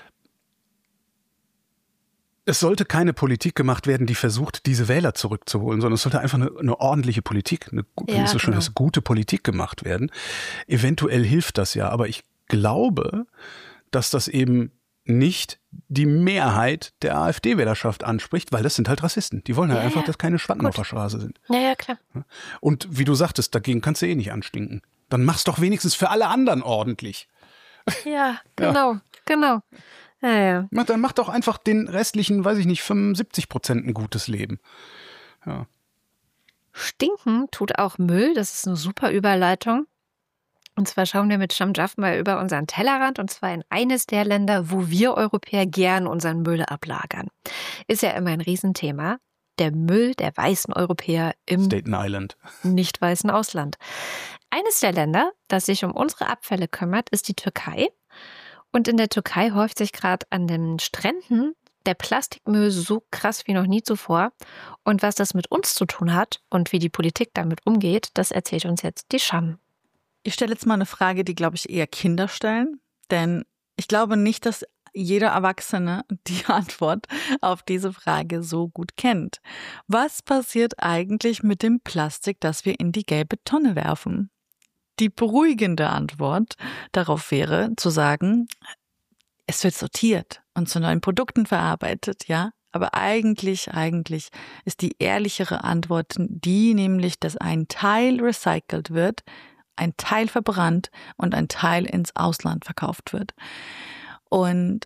es sollte keine Politik gemacht werden, die versucht, diese Wähler zurückzuholen, sondern es sollte einfach eine, eine ordentliche Politik, eine, ja, so schön, genau. eine gute Politik gemacht werden. Eventuell hilft das ja, aber ich glaube, dass das eben nicht die Mehrheit der AfD-Wählerschaft anspricht, weil das sind halt Rassisten. Die wollen halt ja, einfach, ja. dass keine Schwatten Gut. auf der Straße sind. Ja, ja, klar. Und wie du sagtest, dagegen kannst du eh nicht anstinken. Dann mach's doch wenigstens für alle anderen ordentlich. Ja, genau, ja. genau. Ja, ja. Dann macht doch einfach den restlichen, weiß ich nicht, fünfundsiebzig Prozent ein gutes Leben. Ja. Stinken tut auch Müll, das ist eine super Überleitung. Und zwar schauen wir mit Shamjaf mal über unseren Tellerrand und zwar in eines der Länder, wo wir Europäer gern unseren Müll ablagern. Ist ja immer ein Riesenthema. Der Müll der weißen Europäer im Staten Island. nicht weißen Ausland. Eines der Länder, das sich um unsere Abfälle kümmert, ist die Türkei. Und in der Türkei häuft sich gerade an den Stränden der Plastikmüll so krass wie noch nie zuvor. Und was das mit uns zu tun hat und wie die Politik damit umgeht, das erzählt uns jetzt die Sham. Ich stelle jetzt mal eine Frage, die, glaube ich, eher Kinder stellen. Denn ich glaube nicht, dass jeder Erwachsene die Antwort auf diese Frage so gut kennt. Was passiert eigentlich mit dem Plastik, das wir in die gelbe Tonne werfen? Die beruhigende Antwort darauf wäre, zu sagen, es wird sortiert und zu neuen Produkten verarbeitet, ja. Aber eigentlich, eigentlich ist die ehrlichere Antwort die, nämlich, dass ein Teil recycelt wird, ein Teil verbrannt und ein Teil ins Ausland verkauft wird. Und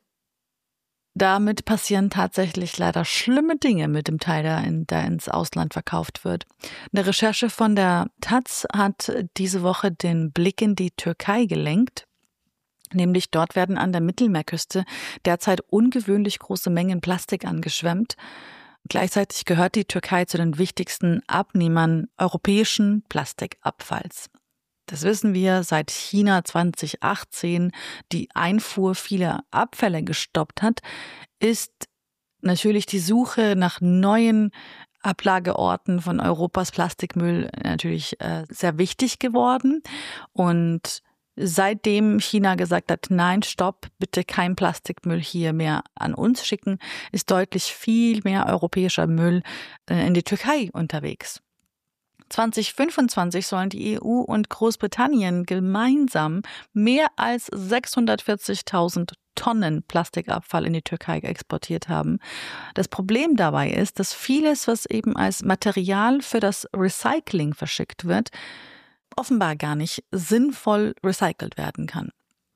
damit passieren tatsächlich leider schlimme Dinge mit dem Teil, der, in, der ins Ausland verkauft wird. Eine Recherche von der Taz hat diese Woche den Blick in die Türkei gelenkt. Nämlich dort werden an der Mittelmeerküste derzeit ungewöhnlich große Mengen Plastik angeschwemmt. Gleichzeitig gehört die Türkei zu den wichtigsten Abnehmern europäischen Plastikabfalls. Das wissen wir, seit China zwanzig achtzehn die Einfuhr vieler Abfälle gestoppt hat, ist natürlich die Suche nach neuen Ablageorten von Europas Plastikmüll natürlich äh, sehr wichtig geworden. Und seitdem China gesagt hat, nein, stopp, bitte kein Plastikmüll hier mehr an uns schicken, ist deutlich viel mehr europäischer Müll äh, in die Türkei unterwegs. zwanzig fünfundzwanzig sollen die E U und Großbritannien gemeinsam mehr als sechshundertvierzigtausend Tonnen Plastikabfall in die Türkei exportiert haben. Das Problem dabei ist, dass vieles, was eben als Material für das Recycling verschickt wird, offenbar gar nicht sinnvoll recycelt werden kann.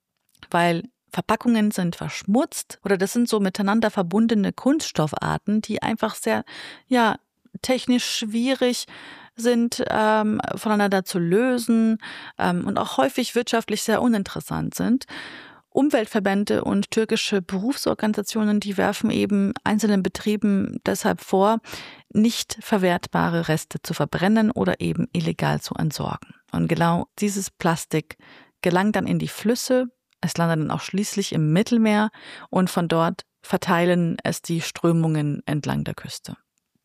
Weil Verpackungen sind verschmutzt oder das sind so miteinander verbundene Kunststoffarten, die einfach sehr, ja, technisch schwierig sind, ähm, voneinander zu lösen ähm, und auch häufig wirtschaftlich sehr uninteressant sind. Umweltverbände und türkische Berufsorganisationen, die werfen eben einzelnen Betrieben deshalb vor, nicht verwertbare Reste zu verbrennen oder eben illegal zu entsorgen. Und genau dieses Plastik gelangt dann in die Flüsse, es landet dann auch schließlich im Mittelmeer und von dort verteilen es die Strömungen entlang der Küste.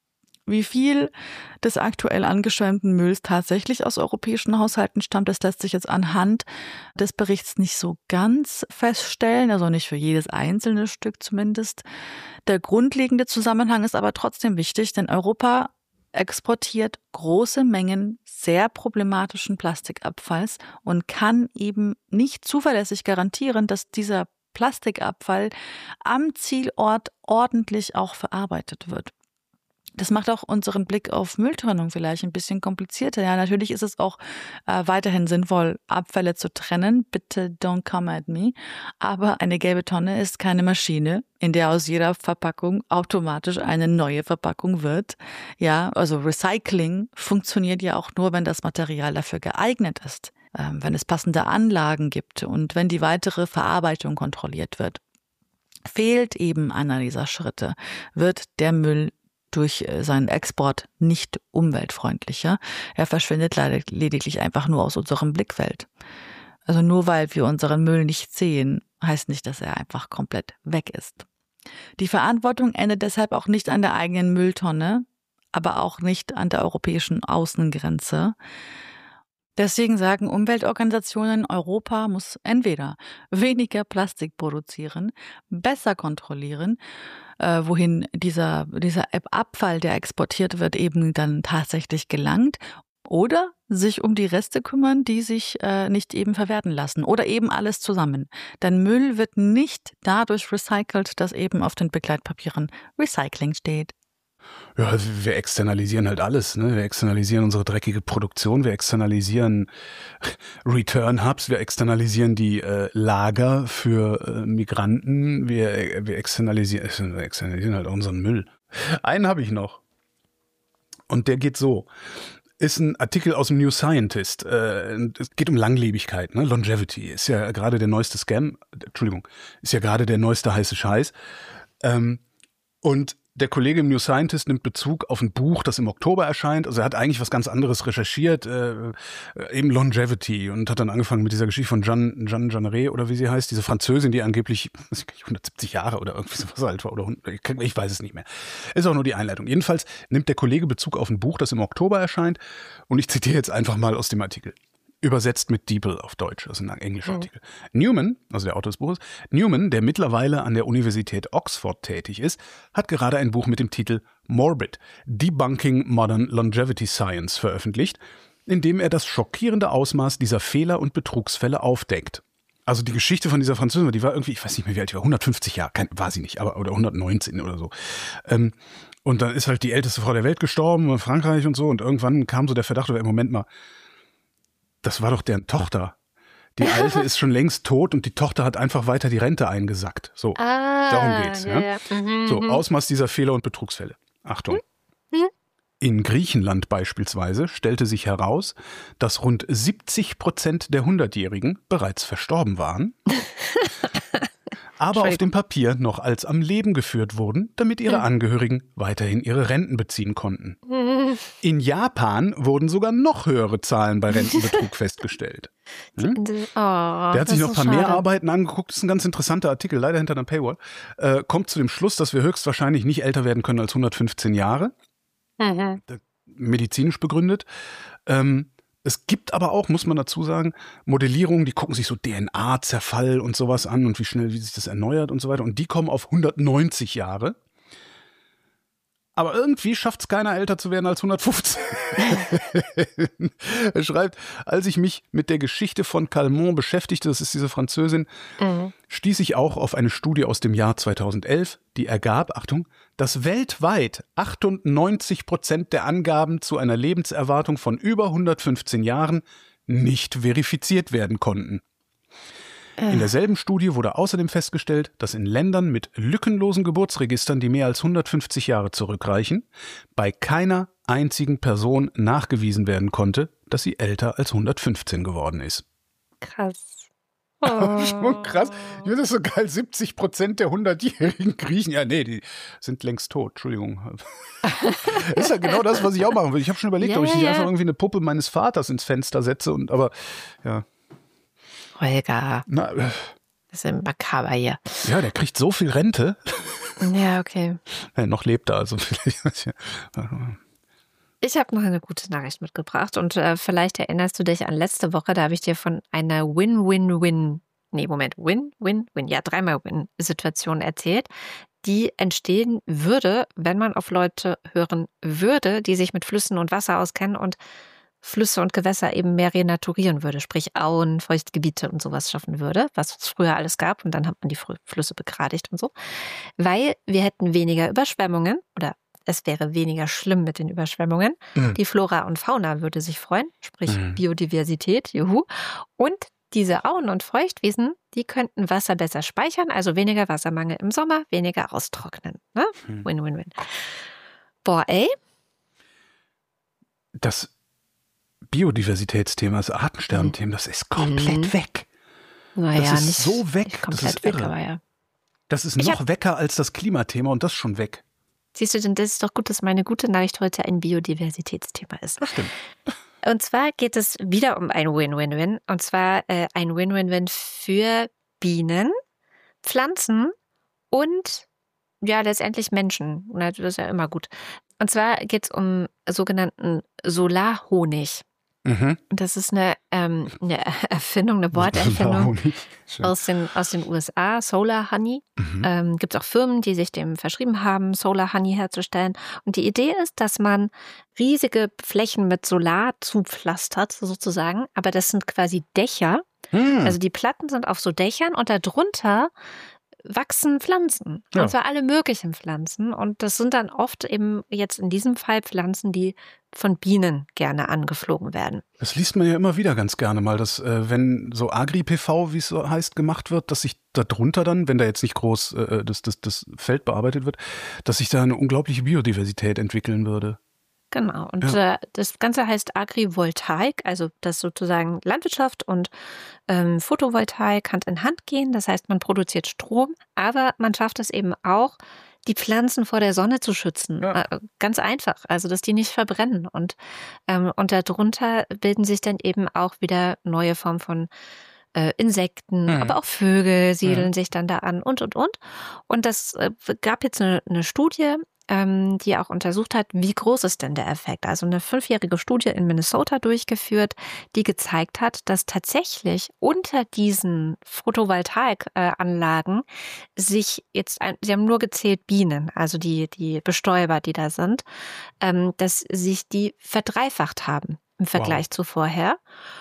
Wie viel des aktuell angeschwemmten Mülls tatsächlich aus europäischen Haushalten stammt, das lässt sich jetzt anhand des Berichts nicht so ganz feststellen, also nicht für jedes einzelne Stück zumindest. Der grundlegende Zusammenhang ist aber trotzdem wichtig, denn Europa exportiert große Mengen sehr problematischen Plastikabfalls und kann eben nicht zuverlässig garantieren, dass dieser Plastikabfall am Zielort ordentlich auch verarbeitet wird. Das macht auch unseren Blick auf Mülltrennung vielleicht ein bisschen komplizierter. Ja, natürlich ist es auch äh, weiterhin sinnvoll, Abfälle zu trennen. Bitte don't come at me. Aber eine gelbe Tonne ist keine Maschine, in der aus jeder Verpackung automatisch eine neue Verpackung wird. Ja, also Recycling funktioniert ja auch nur, wenn das Material dafür geeignet ist, ähm, wenn es passende Anlagen gibt und wenn die weitere Verarbeitung kontrolliert wird. Fehlt eben einer dieser Schritte, wird der Müll durch seinen Export nicht umweltfreundlicher. Er verschwindet leider lediglich einfach nur aus unserem Blickfeld. Also nur weil wir unseren Müll nicht sehen, heißt nicht, dass er einfach komplett weg ist. Die Verantwortung endet deshalb auch nicht an der eigenen Mülltonne, aber auch nicht an der europäischen Außengrenze. Deswegen sagen Umweltorganisationen, Europa muss entweder weniger Plastik produzieren, besser kontrollieren, äh, wohin dieser, dieser Abfall, der exportiert wird, eben dann tatsächlich gelangt, oder sich um die Reste kümmern, die sich äh, nicht eben verwerten lassen oder eben alles zusammen. Denn Müll wird nicht dadurch recycelt, dass eben auf den Begleitpapieren Recycling steht. Ja, wir externalisieren halt alles, ne? Wir externalisieren unsere dreckige Produktion, wir externalisieren Return-Hubs, wir externalisieren die äh, Lager für äh, Migranten, wir, wir, externalisieren, wir externalisieren halt unseren Müll. Einen habe ich noch. Und der geht so. Ist ein Artikel aus dem New Scientist. Äh, es geht um Langlebigkeit, ne? Longevity ist ja gerade der neueste Scam, Entschuldigung, ist ja gerade der neueste heiße Scheiß. Ähm, und der Kollege im New Scientist nimmt Bezug auf ein Buch, das im Oktober erscheint. Also er hat eigentlich was ganz anderes recherchiert, äh, eben Longevity, und hat dann angefangen mit dieser Geschichte von Jeanne, Jeanne Jeanneret oder wie sie heißt, diese Französin, die angeblich hundertsiebzig Jahre oder irgendwie sowas alt war, oder ich weiß es nicht mehr. Ist auch nur die Einleitung. Jedenfalls nimmt der Kollege Bezug auf ein Buch, das im Oktober erscheint, und ich zitiere jetzt einfach mal aus dem Artikel. Übersetzt mit Diebel auf Deutsch, also ein englischer mhm. Artikel. Newman, also der Autor des Buches, Newman, der mittlerweile an der Universität Oxford tätig ist, hat gerade ein Buch mit dem Titel Morbid, Debunking Modern Longevity Science veröffentlicht, in dem er das schockierende Ausmaß dieser Fehler und Betrugsfälle aufdeckt. Also die Geschichte von dieser Französin, die war irgendwie, ich weiß nicht mehr wie alt die war, hundertfünfzig Jahre, kein, war sie nicht, aber oder hundertneunzehn oder so. Ähm, und dann ist halt die älteste Frau der Welt gestorben in Frankreich und so, und irgendwann kam so der Verdacht, oder im Moment mal, das war doch deren Tochter. Die Alte ist schon längst tot und die Tochter hat einfach weiter die Rente eingesackt. So, ah, darum geht's. Ja, ja. Mhm, so, Ausmaß dieser Fehler und Betrugsfälle. Achtung. Mhm. In Griechenland beispielsweise stellte sich heraus, dass rund siebzig Prozent der Hundertjährigen bereits verstorben waren, aber auf dem Papier noch als am Leben geführt wurden, damit ihre Angehörigen weiterhin ihre Renten beziehen konnten. In Japan wurden sogar noch höhere Zahlen bei Rentenbetrug festgestellt. Hm? Oh, der hat sich noch ein paar mehr Arbeiten angeguckt. Das ist ein ganz interessanter Artikel, leider hinter einer Paywall. Äh, kommt zu dem Schluss, dass wir höchstwahrscheinlich nicht älter werden können als hundertfünfzehn Jahre. Mhm. Medizinisch begründet. Ähm, Es gibt aber auch, muss man dazu sagen, Modellierungen, die gucken sich so D N A-Zerfall und sowas an und wie schnell, wie sich das erneuert und so weiter. Und die kommen auf hundertneunzig Jahre. Aber irgendwie schafft es keiner, älter zu werden als hundertfünfzehn. Er schreibt, als ich mich mit der Geschichte von Calment beschäftigte, das ist diese Französin, mhm. stieß ich auch auf eine Studie aus dem Jahr zweitausendelf, die ergab, Achtung, dass weltweit achtundneunzig Prozent der Angaben zu einer Lebenserwartung von über hundertfünfzehn Jahren nicht verifiziert werden konnten. In derselben Studie wurde außerdem festgestellt, dass in Ländern mit lückenlosen Geburtsregistern, die mehr als hundertfünfzig Jahre zurückreichen, bei keiner einzigen Person nachgewiesen werden konnte, dass sie älter als hundertfünfzehn geworden ist. Krass. Oh. Schon krass. Ich finde das so geil, siebzig Prozent der hundertjährigen Griechen, ja nee, die sind längst tot, Entschuldigung. Das ist ja genau das, was ich auch machen würde. Ich habe schon überlegt, yeah, ob ich nicht yeah. einfach irgendwie eine Puppe meines Vaters ins Fenster setze, und aber ja. Holger. Na, äh, das ist ein makaber hier. Ja, der kriegt so viel Rente. Ja, okay. Ja, noch lebt er, also vielleicht. Ich habe noch eine gute Nachricht mitgebracht und äh, vielleicht erinnerst du dich an letzte Woche, da habe ich dir von einer Win-Win-Win, nee, Moment, Win-Win-Win, ja, dreimal Win-Situation erzählt, die entstehen würde, wenn man auf Leute hören würde, die sich mit Flüssen und Wasser auskennen und Flüsse und Gewässer eben mehr renaturieren würde, sprich Auen, Feuchtgebiete und sowas schaffen würde, was es früher alles gab, und dann hat man die Flüsse begradigt und so, weil wir hätten weniger Überschwemmungen oder es wäre weniger schlimm mit den Überschwemmungen. Mhm. Die Flora und Fauna würde sich freuen, sprich mhm. Biodiversität, juhu. Und diese Auen und Feuchtwiesen, die könnten Wasser besser speichern, also weniger Wassermangel im Sommer, weniger austrocknen. Ne? Mhm. Win, win, win. Boah, ey. Das Biodiversitätsthema, das Artensterben-Thema, das ist komplett mhm. weg. Naja, das ist nicht, so weg. nicht komplett das ist weg, irre. aber ja. Das ist noch hab, wecker als das Klimathema, und das schon weg. Siehst du denn, das ist doch gut, dass meine gute Nachricht heute ein Biodiversitätsthema ist. Das stimmt. Und zwar geht es wieder um ein Win-Win-Win. Und zwar äh, ein Win-Win-Win für Bienen, Pflanzen und ja, letztendlich Menschen. Das ist ja immer gut. Und zwar geht es um sogenannten Solarhonig. Mhm. Das ist eine, ähm, eine Erfindung, eine Worterfindung aus den, aus den U S A, Solar Honey. Mhm. Ähm, gibt es auch Firmen, die sich dem verschrieben haben, Solar Honey herzustellen. Und die Idee ist, dass man riesige Flächen mit Solar zupflastert, sozusagen. Aber das sind quasi Dächer. Mhm. Also die Platten sind auf so Dächern und darunter wachsen Pflanzen. Ja. Und zwar alle möglichen Pflanzen. Und das sind dann oft eben jetzt in diesem Fall Pflanzen, die von Bienen gerne angeflogen werden. Das liest man ja immer wieder ganz gerne mal, dass äh, wenn so Agri-P V, wie es so heißt, gemacht wird, dass sich darunter dann, wenn da jetzt nicht groß äh, das, das, das Feld bearbeitet wird, dass sich da eine unglaubliche Biodiversität entwickeln würde. Genau. Und ja. äh, das Ganze heißt Agrivoltaik, also das sozusagen Landwirtschaft und ähm, Photovoltaik Hand in Hand gehen. Das heißt, man produziert Strom, aber man schafft es eben auch, die Pflanzen vor der Sonne zu schützen. Ja. Äh, ganz einfach, also dass die nicht verbrennen. Und, ähm, und darunter bilden sich dann eben auch wieder neue Formen von äh, Insekten, mhm. aber auch Vögel siedeln mhm. sich dann da an und, und, und. Und das äh, gab jetzt eine, eine Studie, ähm, die auch untersucht hat, wie groß ist denn der Effekt. Also eine fünfjährige Studie in Minnesota durchgeführt, die gezeigt hat, dass tatsächlich unter diesen Photovoltaikanlagen sich jetzt, ein, sie haben nur gezählt Bienen, also die, die Bestäuber, die da sind, ähm, dass sich die verdreifacht haben im Vergleich wow. zu vorher.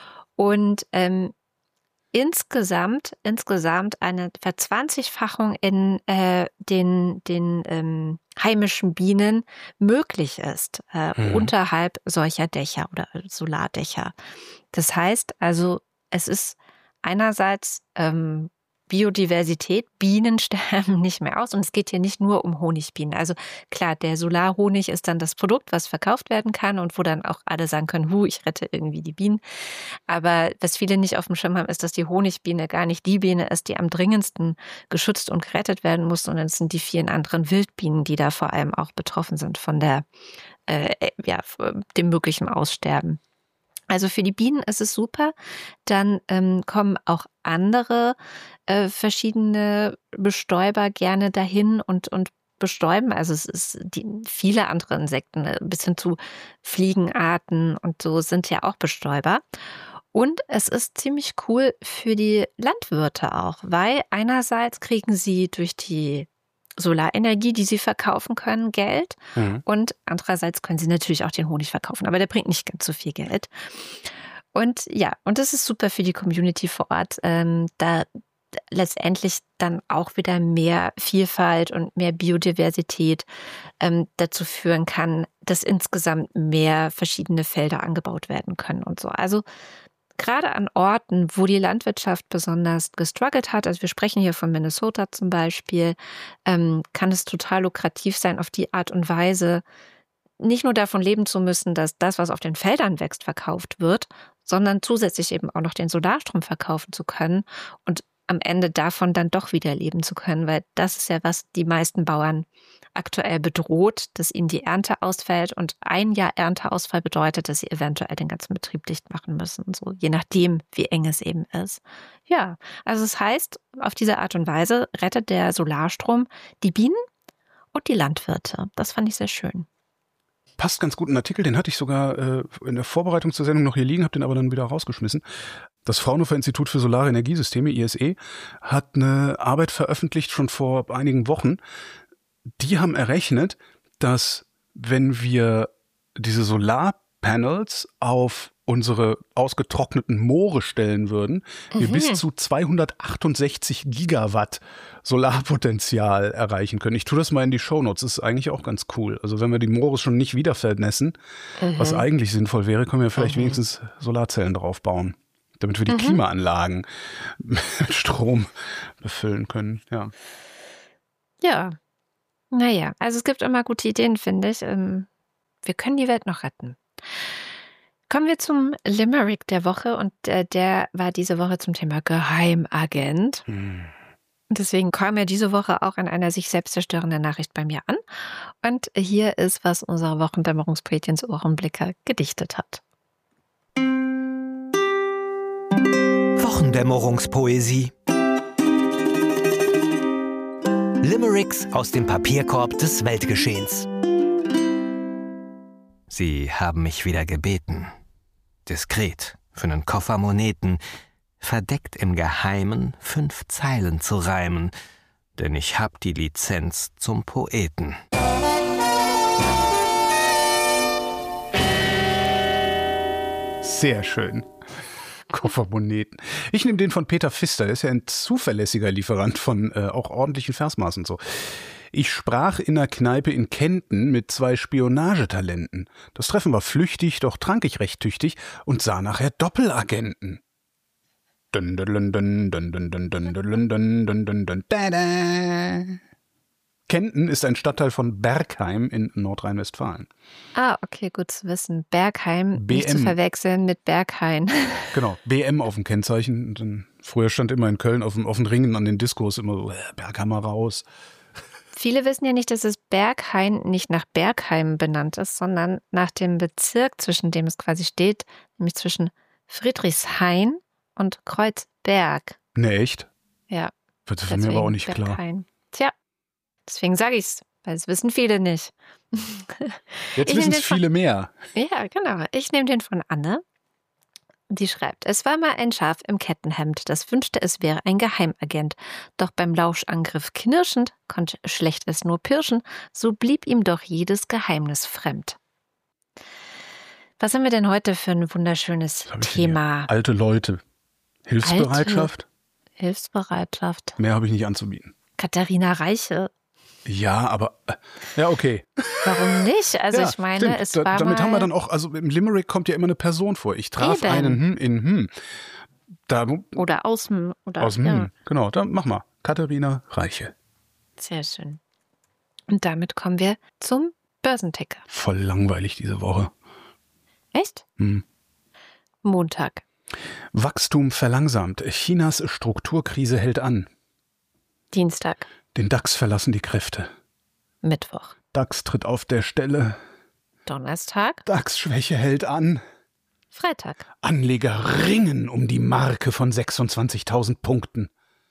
Und ähm, Insgesamt, insgesamt eine Verzwanzigfachung in äh, den, den ähm, heimischen Bienen möglich ist, äh, hm. unterhalb solcher Dächer oder Solardächer. Das heißt also, es ist einerseits ähm, Biodiversität, Bienen sterben nicht mehr aus und es geht hier nicht nur um Honigbienen. Also klar, der Solarhonig ist dann das Produkt, was verkauft werden kann und wo dann auch alle sagen können, hu, ich rette irgendwie die Bienen. Aber was viele nicht auf dem Schirm haben, ist, dass die Honigbiene gar nicht die Biene ist, die am dringendsten geschützt und gerettet werden muss, sondern es sind die vielen anderen Wildbienen, die da vor allem auch betroffen sind von der, äh, ja, dem möglichen Aussterben. Also für die Bienen ist es super. Dann ähm, kommen auch andere äh, verschiedene Bestäuber gerne dahin und, und bestäuben. Also es ist die, viele andere Insekten, bis hin zu Fliegenarten und so sind ja auch Bestäuber. Und es ist ziemlich cool für die Landwirte auch, weil einerseits kriegen sie durch die Solarenergie, die sie verkaufen können, Geld. Mhm. Und andererseits können sie natürlich auch den Honig verkaufen, aber der bringt nicht ganz so viel Geld. Und ja, und das ist super für die Community vor Ort, ähm, da letztendlich dann auch wieder mehr Vielfalt und mehr Biodiversität ähm, dazu führen kann, dass insgesamt mehr verschiedene Felder angebaut werden können und so. Also gerade an Orten, wo die Landwirtschaft besonders gestruggelt hat, also wir sprechen hier von Minnesota zum Beispiel, ähm, kann es total lukrativ sein, auf die Art und Weise nicht nur davon leben zu müssen, dass das, was auf den Feldern wächst, verkauft wird, sondern zusätzlich eben auch noch den Solarstrom verkaufen zu können und am Ende davon dann doch wieder leben zu können, weil das ist ja, was die meisten Bauern aktuell bedroht, dass ihnen die Ernte ausfällt und ein Jahr Ernteausfall bedeutet, dass sie eventuell den ganzen Betrieb dicht machen müssen, so je nachdem, wie eng es eben ist. Ja, also es heißt, auf diese Art und Weise rettet der Solarstrom die Bienen und die Landwirte. Das fand ich sehr schön. Passt ganz gut, ein Artikel, den hatte ich sogar äh, in der Vorbereitung zur Sendung noch hier liegen, habe den aber dann wieder rausgeschmissen. Das Fraunhofer Institut für Solare Energiesysteme, I S E, hat eine Arbeit veröffentlicht, schon vor einigen Wochen. Die haben errechnet, dass wenn wir diese Solarpanels auf unsere ausgetrockneten Moore stellen würden, wir Mhm. bis zu zweihundertachtundsechzig Gigawatt Solarpotenzial erreichen können. Ich tue das mal in die Shownotes, das ist eigentlich auch ganz cool. Also wenn wir die Moore schon nicht wieder vernässen, Mhm. was eigentlich sinnvoll wäre, können wir vielleicht Mhm. wenigstens Solarzellen draufbauen, damit wir die Mhm. Klimaanlagen mit Strom befüllen können. Ja. Ja, naja, also es gibt immer gute Ideen, finde ich. Ähm, Wir können die Welt noch retten. Kommen wir zum Limerick der Woche und äh, der war diese Woche zum Thema Geheimagent. Hm. Und deswegen kam er diese Woche auch in einer sich selbst zerstörenden Nachricht bei mir an. Und hier ist, was unsere Wochendämmerungspoetins Ohrenblicker gedichtet hat. Wochendämmerungspoesie. Limericks aus dem Papierkorb des Weltgeschehens. Sie haben mich wieder gebeten, diskret für nen Koffer Moneten, verdeckt im Geheimen fünf Zeilen zu reimen, denn ich hab die Lizenz zum Poeten. Sehr schön. Koffermoneten. Ich nehme den von Peter Pfister, der ist ja ein zuverlässiger Lieferant von äh, auch ordentlichen Versmaßen und so. Ich sprach in einer Kneipe in Kenten mit zwei Spionagetalenten. Das Treffen war flüchtig, doch trank ich recht tüchtig und sah nachher Doppelagenten. Dun, dun, dun, dun, dun, dun, dun, dun, dun, dun, dun, dun, da, da. Kenten ist ein Stadtteil von Bergheim in Nordrhein-Westfalen. Ah, okay, gut zu wissen. Bergheim, B M. nicht zu verwechseln mit Berghain. Genau, B M auf dem Kennzeichen. Und dann, früher stand immer in Köln auf, dem, auf den Ringen an den Diskos immer so, äh, Bergheimer raus. Viele wissen ja nicht, dass es Berghain nicht nach Bergheim benannt ist, sondern nach dem Bezirk, zwischen dem es quasi steht, nämlich zwischen Friedrichshain und Kreuzberg. Ne, echt? Ja. Das ist mir aber auch nicht klar. Berghain. Tja, deswegen sage ich es, weil es wissen viele nicht. Jetzt Ich wissen nehme es den von- viele mehr. Ja, genau. Ich nehme den von Anne. Die schreibt, es war mal ein Schaf im Kettenhemd, das wünschte, es wäre ein Geheimagent. Doch beim Lauschangriff knirschend, konnte schlecht es nur pirschen, so blieb ihm doch jedes Geheimnis fremd. Was haben wir denn heute für ein wunderschönes Was hab ich denn Thema? hier? Alte Leute. Hilfsbereitschaft? Hilfsbereitschaft. Mehr habe ich nicht anzubieten. Katharina Reiche. Ja, aber äh, ja, okay. Warum nicht? Also ja, ich meine, stimmt. es da, war Damit mal... haben wir dann auch, also im Limerick kommt ja immer eine Person vor. Ich traf Eben. einen hm in hm. Da, Oder aus dem... Oder, aus dem ja. hm. Genau, dann mach mal. Katharina Reiche. Sehr schön. Und damit kommen wir zum Börsenticker. Voll langweilig diese Woche. Echt? Hm. Montag. Wachstum verlangsamt. Chinas Strukturkrise hält an. Dienstag. Den DAX verlassen die Kräfte. Mittwoch. DAX tritt auf der Stelle. Donnerstag. DAX-Schwäche hält an. Freitag. Anleger ringen um die Marke von sechsundzwanzigtausend Punkten.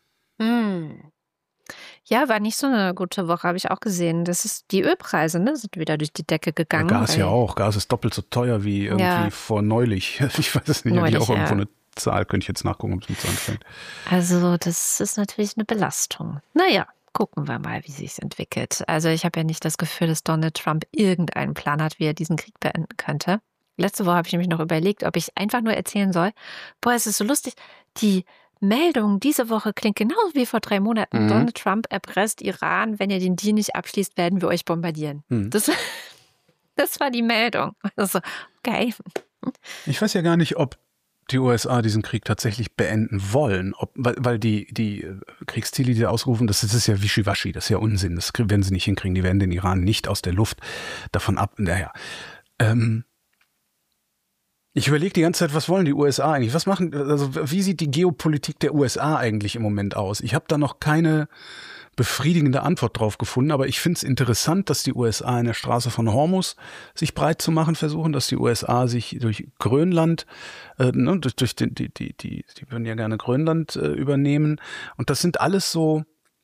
Hm. Ja, war nicht so eine gute Woche, habe ich auch gesehen. Das ist, die Ölpreise, ne, sind wieder durch die Decke Ja, gegangen. Gas ja weil- auch. Gas ist doppelt so teuer wie irgendwie Ja. vor neulich. Ich weiß es nicht. Neulich, Neulich, auch irgendwo ja. eine Zahl. Könnte ich jetzt nachgucken, ob es mit so anfängt. Also das ist natürlich eine Belastung. Naja, gucken wir mal, wie sich's entwickelt. Also ich habe ja nicht das Gefühl, dass Donald Trump irgendeinen Plan hat, wie er diesen Krieg beenden könnte. Letzte Woche habe ich nämlich noch überlegt, ob ich einfach nur erzählen soll, boah, es ist so lustig, die Meldung diese Woche klingt genauso wie vor drei Monaten. Mhm. Donald Trump erpresst Iran, wenn ihr den Deal nicht abschließt, werden wir euch bombardieren. Mhm. Das, das war die Meldung. Also, okay. Ich weiß ja gar nicht, ob die U S A diesen Krieg tatsächlich beenden wollen, ob, weil, weil die, die Kriegsziele, die sie ausrufen, das ist, das ist ja Wischiwaschi, das ist ja Unsinn, das werden sie nicht hinkriegen, die werden den Iran nicht aus der Luft davon ab, naja. Ähm, ich überlege die ganze Zeit, was wollen die U S A eigentlich, was machen, also wie sieht die Geopolitik der U S A eigentlich im Moment aus? Ich habe da noch keine befriedigende Antwort drauf gefunden, aber ich finde es interessant, dass die U S A in der Straße von Hormuz sich breit zu machen versuchen, dass die U S A sich durch Grönland, äh, ne, durch, durch die, die, die, die, die würden ja gerne Grönland äh, übernehmen. Und das sind alles so,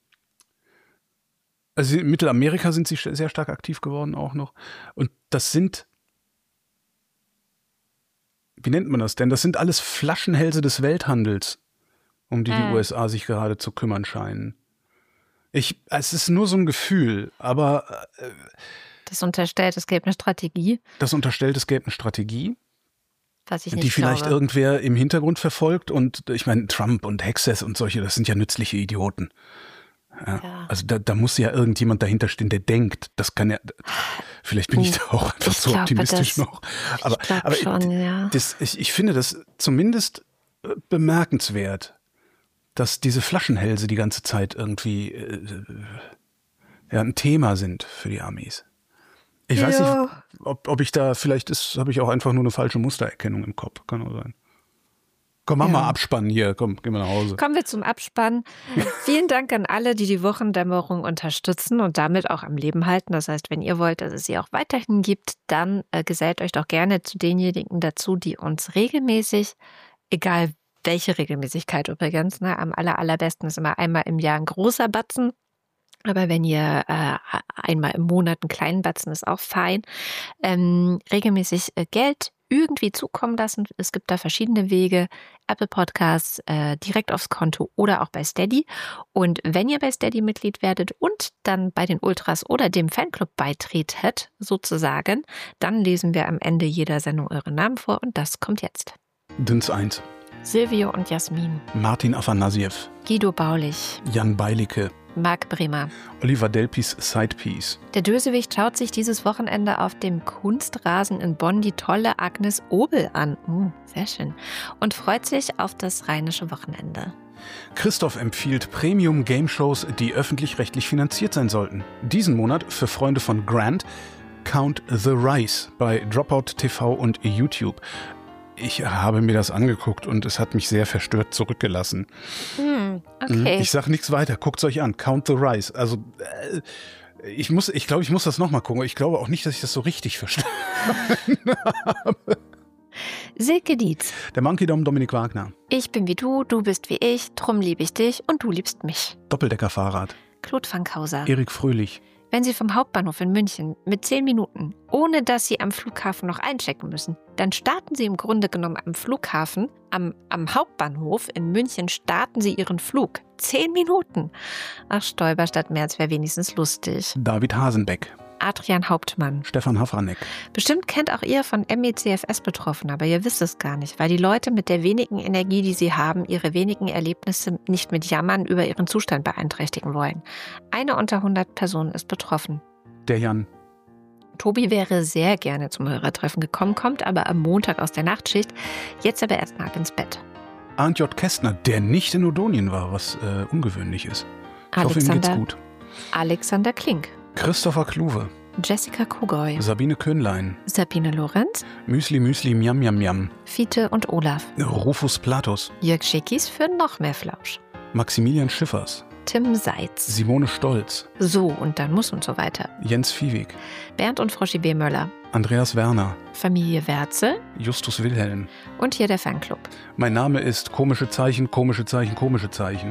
also in Mittelamerika sind sie sehr stark aktiv geworden auch noch. Und das sind, wie nennt man das denn? Das sind alles Flaschenhälse des Welthandels, um die die U S A sich gerade zu kümmern scheinen. Ich, es ist nur so ein Gefühl, aber äh, das unterstellt, es gäbe eine Strategie. Das unterstellt, es gäbe eine Strategie, was ich nicht die vielleicht glaube. irgendwer im Hintergrund verfolgt. Und ich meine, Trump und Hexes und solche, das sind ja nützliche Idioten. Ja, ja. Also da, da muss ja irgendjemand dahinter stehen, der denkt. Das kann ja, vielleicht bin ich da auch einfach ich so glaube, optimistisch das, noch. Aber, ich glaube aber schon, ja. Das, ich, ich finde das zumindest bemerkenswert, dass diese Flaschenhälse die ganze Zeit irgendwie äh, ja, ein Thema sind für die Amis. Ich ja. weiß nicht, ob, ob ich da, vielleicht ist, habe ich auch einfach nur eine falsche Mustererkennung im Kopf. Kann auch sein. Komm, mach ja. mal Abspannen hier. Komm, gehen wir nach Hause. Kommen wir zum Abspann. Vielen Dank an alle, die die Wochendämmerung unterstützen und damit auch am Leben halten. Das heißt, wenn ihr wollt, dass es sie auch weiterhin gibt, dann äh, gesellt euch doch gerne zu denjenigen dazu, die uns regelmäßig, egal welche Regelmäßigkeit übrigens, ne, am aller, allerbesten ist immer einmal im Jahr ein großer Batzen. Aber wenn ihr äh, einmal im Monat einen kleinen Batzen ist auch fein. Ähm, regelmäßig äh, Geld irgendwie zukommen lassen. Es gibt da verschiedene Wege. Apple Podcasts, äh, direkt aufs Konto oder auch bei Steady. Und wenn ihr bei Steady Mitglied werdet und dann bei den Ultras oder dem Fanclub beitretet, sozusagen, dann lesen wir am Ende jeder Sendung euren Namen vor und das kommt jetzt. Dünns eins. Silvio und Jasmin. Martin Afanasiev. Guido Baulich. Jan Beilicke. Marc Bremer. Oliver Delpis Sidepiece. Der Dösewicht schaut sich dieses Wochenende auf dem Kunstrasen in Bonn die tolle Agnes Obel an. Uh, sehr schön. Und freut sich auf das rheinische Wochenende. Christoph empfiehlt Premium-Game-Shows, die öffentlich-rechtlich finanziert sein sollten. Diesen Monat für Freunde von Grant Count the Rise bei Dropout T V und YouTube. Ich habe mir das angeguckt und es hat mich sehr verstört zurückgelassen. Hm, okay. Ich sage nichts weiter. Guckt es euch an. Count the Rise. Also äh, ich muss, ich glaube, ich muss das nochmal gucken. Ich glaube auch nicht, dass ich das so richtig verstanden habe. Silke Dietz. Der Monkey Dom Dominik Wagner. Ich bin wie du, du bist wie ich, drum liebe ich dich und du liebst mich. Doppeldecker-Fahrrad. Claude Fankhauser. Erik Fröhlich. Wenn Sie vom Hauptbahnhof in München mit zehn Minuten, ohne dass Sie am Flughafen noch einchecken müssen, dann starten Sie im Grunde genommen am Flughafen, am, am Hauptbahnhof in München starten Sie Ihren Flug. Zehn Minuten. Ach, Stoiber statt Merz wäre wenigstens lustig. David Hasenbeck. Adrian Hauptmann. Stefan Hafranek. Bestimmt kennt auch ihr von M E C F S Betroffene, aber ihr wisst es gar nicht, weil die Leute mit der wenigen Energie, die sie haben, ihre wenigen Erlebnisse nicht mit Jammern über ihren Zustand beeinträchtigen wollen. Eine unter hundert Personen ist betroffen. Der Jan. Tobi wäre sehr gerne zum Hörertreffen gekommen, kommt aber am Montag aus der Nachtschicht, jetzt aber erstmal ab ins Bett. Arndt J. Kästner, der nicht in Odonien war, was äh, ungewöhnlich ist. Ich hoffe, ihm geht's gut. Alexander Klink. Christopher Kluwe. Jessica Kogoy. Sabine Köhnlein. Sabine Lorenz. Müsli Müsli Miam Miam Miam. Fiete und Olaf. Rufus Platus. Jörg Schickis für noch mehr Flausch. Maximilian Schiffers. Tim Seitz. Simone Stolz. So und dann muss und so weiter. Jens Viehweg. Bernd und Froschi B. Möller. Andreas Werner. Familie Werze. Justus Wilhelm. Und hier der Fanclub. Mein Name ist komische Zeichen, komische Zeichen, komische Zeichen.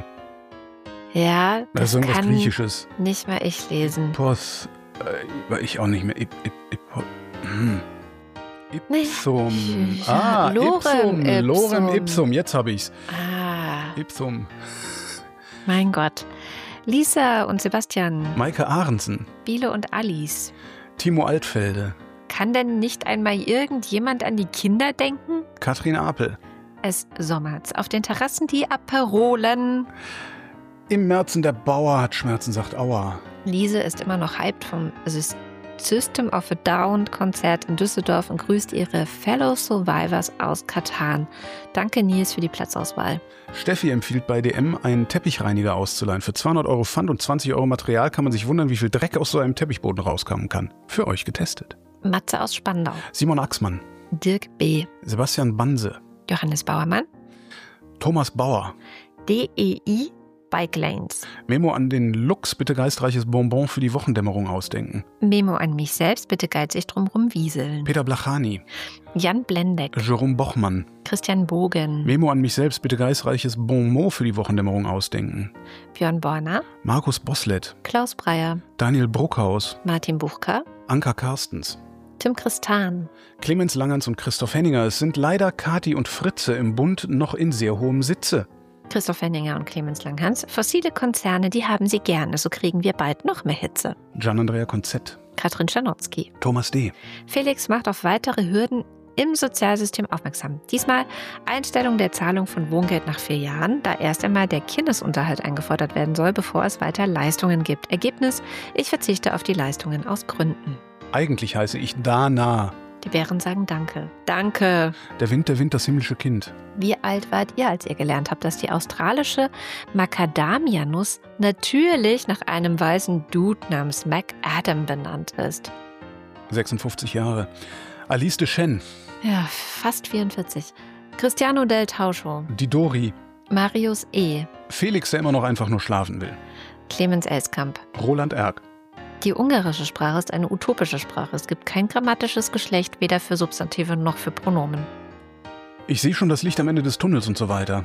Ja, das, das ist irgendwas kann Griechisches. Nicht mal ich lesen. Pos, äh, ich auch nicht mehr. Ip, ip, ip, hm. Ipsum. Ah, Lorem Ipsum. Ipsum. Lorem Ipsum. Jetzt habe ich's. Ah. Ipsum. Mein Gott. Lisa und Sebastian. Maike Ahrensen. Biele und Alice. Timo Altfelde. Kann denn nicht einmal irgendjemand an die Kinder denken? Katrin Apel. Es sommert. Auf den Terrassen die Aperolen. Im Märzen der Bauer hat Schmerzen, sagt Aua. Lise ist immer noch hyped vom System of a Down Konzert in Düsseldorf und grüßt ihre Fellow Survivors aus Katan. Danke Nils für die Platzauswahl. Steffi empfiehlt bei D M, einen Teppichreiniger auszuleihen. Für zweihundert Euro Pfand und zwanzig Euro Material kann man sich wundern, wie viel Dreck aus so einem Teppichboden rauskommen kann. Für euch getestet. Matze aus Spandau. Simon Axmann. Dirk B. Sebastian Banse. Johannes Bauermann. Thomas Bauer. D E I Bike Lanes. Memo an den Lux, bitte geistreiches Bonbon für die Wochendämmerung ausdenken. Memo an mich selbst, bitte geizig drumrum wieseln. Peter Blachani. Jan Blendeck. Jerome Bochmann. Christian Bogen. Memo an mich selbst, bitte geistreiches Bonmot für die Wochendämmerung ausdenken. Björn Borner. Markus Boslett. Klaus Breyer. Daniel Bruckhaus. Martin Buchka. Anka Karstens. Tim Christan. Clemens Langerns und Christoph Henninger. Es sind leider Kati und Fritze im Bund noch in sehr hohem Sitze. Christoph Henninger und Clemens Langhans. Fossile Konzerne, die haben sie gerne. So kriegen wir bald noch mehr Hitze. Gian-Andrea Konzett. Katrin Czernotzki. Thomas D. Felix macht auf weitere Hürden im Sozialsystem aufmerksam. Diesmal Einstellung der Zahlung von Wohngeld nach vier Jahren, da erst einmal der Kindesunterhalt eingefordert werden soll, bevor es weiter Leistungen gibt. Ergebnis, ich verzichte auf die Leistungen aus Gründen. Eigentlich heiße ich Dana. Die Bären sagen Danke. Danke. Der Wind, der Wind, das himmlische Kind. Wie alt wart ihr, als ihr gelernt habt, dass die australische Macadamia-Nuss natürlich nach einem weißen Dude namens Mac Adam benannt ist? sechsundfünfzig Jahre. Alice de Chen. Ja, fast vierundvierzig. Cristiano del Tauscho. Die Dori. Marius E. Felix, der immer noch einfach nur schlafen will. Clemens Elskamp. Roland Erck. Die ungarische Sprache ist eine utopische Sprache. Es gibt kein grammatisches Geschlecht, weder für Substantive noch für Pronomen. Ich sehe schon das Licht am Ende des Tunnels und so weiter.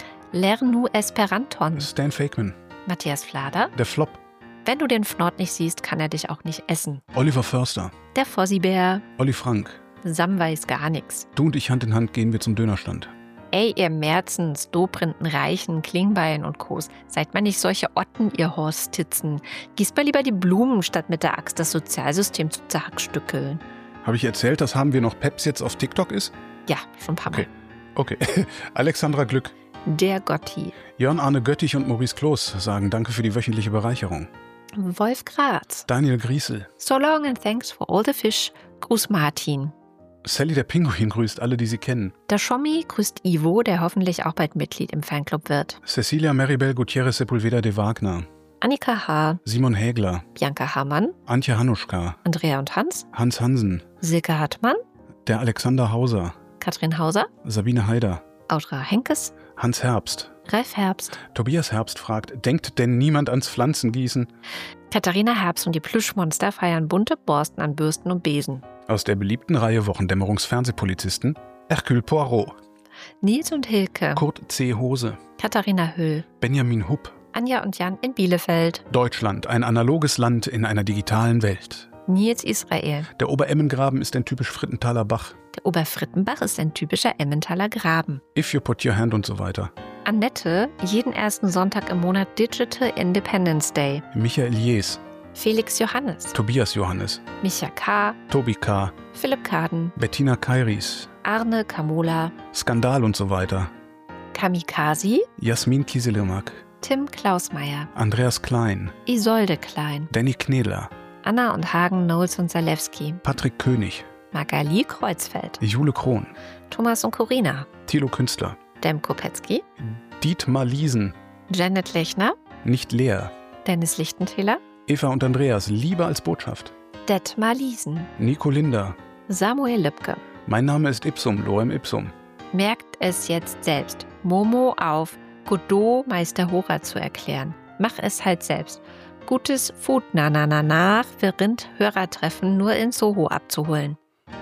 Lernu Esperanton. Stan Fakeman. Matthias Flader. Der Flop. Wenn du den Fnord nicht siehst, kann er dich auch nicht essen. Oliver Förster. Der Fossibär. Olli Frank. Sam weiß gar nichts. Du und ich Hand in Hand gehen wir zum Dönerstand. Ey, ihr Merzens, Dobrinten, Reichen, Klingbeil und Kos, seid mal nicht solche Otten, ihr Horstitzen. Gießt mal lieber die Blumen, statt mit der Axt das Sozialsystem zu zerhackstückeln. Habe ich erzählt, dass Haben wir noch Peps jetzt auf TikTok ist? Ja, schon ein paar Mal. Okay. okay. Alexandra Glück. Der Gotti. Jörn Arne Göttich und Maurice Kloß sagen Danke für die wöchentliche Bereicherung. Wolf Graz. Daniel Griesel. So long and thanks for all the fish. Gruß Martin. Sally der Pinguin grüßt alle, die sie kennen. Der Schommi grüßt Ivo, der hoffentlich auch bald Mitglied im Fanclub wird. Cecilia Maribel Gutierrez Sepulveda de Wagner. Annika H. Simon Hägler. Bianca Hamann. Antje Hanuschka. Andrea und Hans. Hans Hansen. Silke Hartmann. Der Alexander Hauser. Katrin Hauser. Sabine Haider. Audra Henkes. Hans Herbst. Ralf Herbst. Tobias Herbst fragt, denkt denn niemand ans Pflanzengießen? Katharina Herbst und die Plüschmonster feiern bunte Borsten an Bürsten und Besen. Aus der beliebten Reihe Wochendämmerungsfernsehpolizisten Hercule Poirot. Nils und Hilke. Kurt C. Hose. Katharina Höll. Benjamin Hupp. Anja und Jan in Bielefeld. Deutschland, ein analoges Land in einer digitalen Welt. Nils Israel. Der Obeремmengraben ist ein typisch Frittenthaler Bach. Der Oberfrittenbach ist ein typischer Emmentaler Graben. If you put your hand und so weiter. Annette, jeden ersten Sonntag im Monat Digital Independence Day. Michael Jees. Felix Johannes. Tobias Johannes. Micha K. Tobi K. Philipp Kaden. Bettina Kairis. Arne Kamola. Skandal und so weiter. Kamikaze. Jasmin Kieselirmak. Tim Klausmeier. Andreas Klein. Isolde Klein. Danny Knedler. Anna und Hagen, Knowles und Zalewski. Patrick König. Magali Kreuzfeld. Jule Krohn. Thomas und Corina. Thilo Künstler. Demko Petzky. Dietmar Liesen. Janet Lechner. Nicht leer. Dennis Lichtentäler. Eva und Andreas, Liebe als Botschaft. Detmar Liesen. Nico Linder. Samuel Lübke. Mein Name ist Ipsum, Lorem Ipsum. Merkt es jetzt selbst. Momo auf Godot Meister Hora zu erklären. Mach es halt selbst. Gutes Food na na na nach für Rind Hörertreffen nur in Soho abzuholen.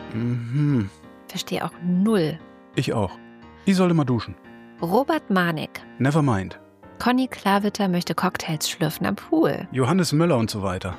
Mhm. Verstehe auch null. Ich auch. Ich sollte mal duschen. Robert Manek. Never mind. Conny Klawitter möchte Cocktails schlürfen am Pool. Johannes Möller und so weiter.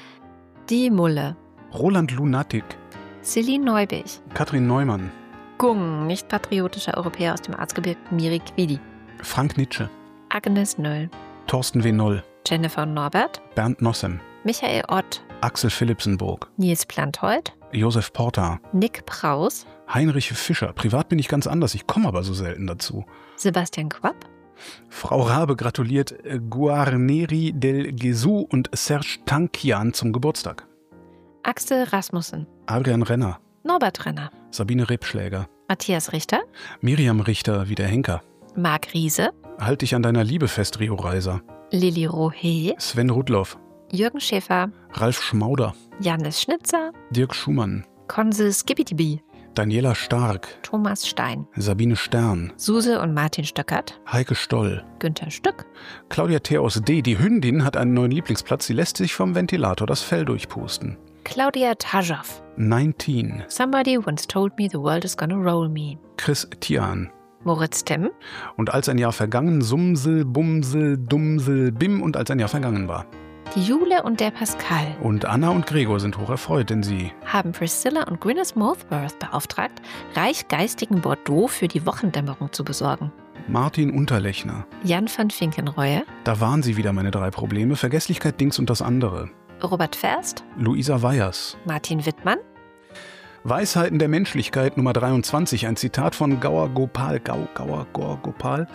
Die Mulle. Roland Lunatic. Celine Neubich. Katrin Neumann. Gung, nicht patriotischer Europäer aus dem Erzgebirge Miri Quidi. Frank Nitsche. Agnes Nöll. Thorsten W. Noll. Jennifer Norbert, Bernd Nossem, Michael Ott, Axel Philipsenburg, Nils Planthold, Josef Porta, Nick Praus, Heinrich Fischer. Privat bin ich ganz anders, ich komme aber so selten dazu. Sebastian Quapp, Frau Rabe gratuliert Guarneri del Gesù und Serge Tankian zum Geburtstag. Axel Rasmussen, Adrian Renner, Norbert Renner, Sabine Rebschläger, Matthias Richter, Miriam Richter wie der Henker. Marc Riese, Halt dich an deiner Liebe fest, Rio Reiser. Lilly Rohe, Sven Rudloff, Jürgen Schäfer, Ralf Schmauder, Jannis Schnitzer, Dirk Schumann, Konse Skibidi, Daniela Stark, Thomas Stein, Sabine Stern, Suse und Martin Stöckert, Heike Stoll, Günther Stück, Claudia Theos D., die Hündin, hat einen neuen Lieblingsplatz, sie lässt sich vom Ventilator das Fell durchpusten. Claudia Tajow, neunzehn, Somebody once told me the world is gonna roll me, Chris Tian. Moritz Timm, Und als ein Jahr vergangen, Sumsel, Bumsel, Dumsel, Bim und als ein Jahr vergangen war. die Jule und der Pascal Und Anna und Gregor sind hoch erfreut, denn sie haben Priscilla und Gwyneth Mothworth beauftragt, reichgeistigen Bordeaux für die Wochendämmerung zu besorgen. Martin Unterlechner. Jan van Finkenreue, Da waren sie wieder, meine drei Probleme. Vergesslichkeit, Dings und das andere. Robert Ferst, Luisa Weyers. Martin Wittmann, Weisheiten der Menschlichkeit Nummer dreiundzwanzig, ein Zitat von Gaur Gopal. Gau, Gaur, Gaur Gopal.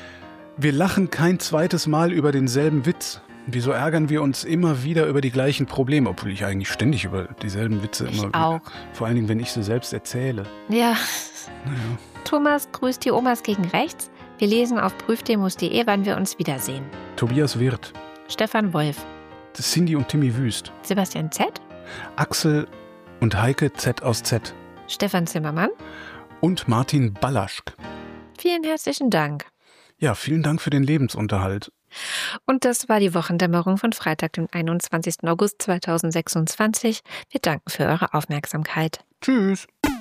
Wir lachen kein zweites Mal über denselben Witz. Wieso ärgern wir uns immer wieder über die gleichen Probleme, obwohl ich eigentlich ständig über dieselben Witze ich immer auch. Vor allen Dingen, wenn ich sie selbst erzähle. Ja. Naja. Thomas grüßt die Omas gegen rechts. Wir lesen auf prüfdemos punkt de, wann wir uns wiedersehen. Tobias Wirth, Stefan Wolf, Cindy und Timmy Wüst, Sebastian Z, Axel und Heike Z aus Z Stefan Zimmermann. und Martin Ballaschk. Vielen herzlichen Dank. Ja, vielen Dank für den Lebensunterhalt. Und das war die Wochendämmerung von Freitag, dem einundzwanzigsten August zweitausendsechsundzwanzig. Wir danken für eure Aufmerksamkeit. Tschüss.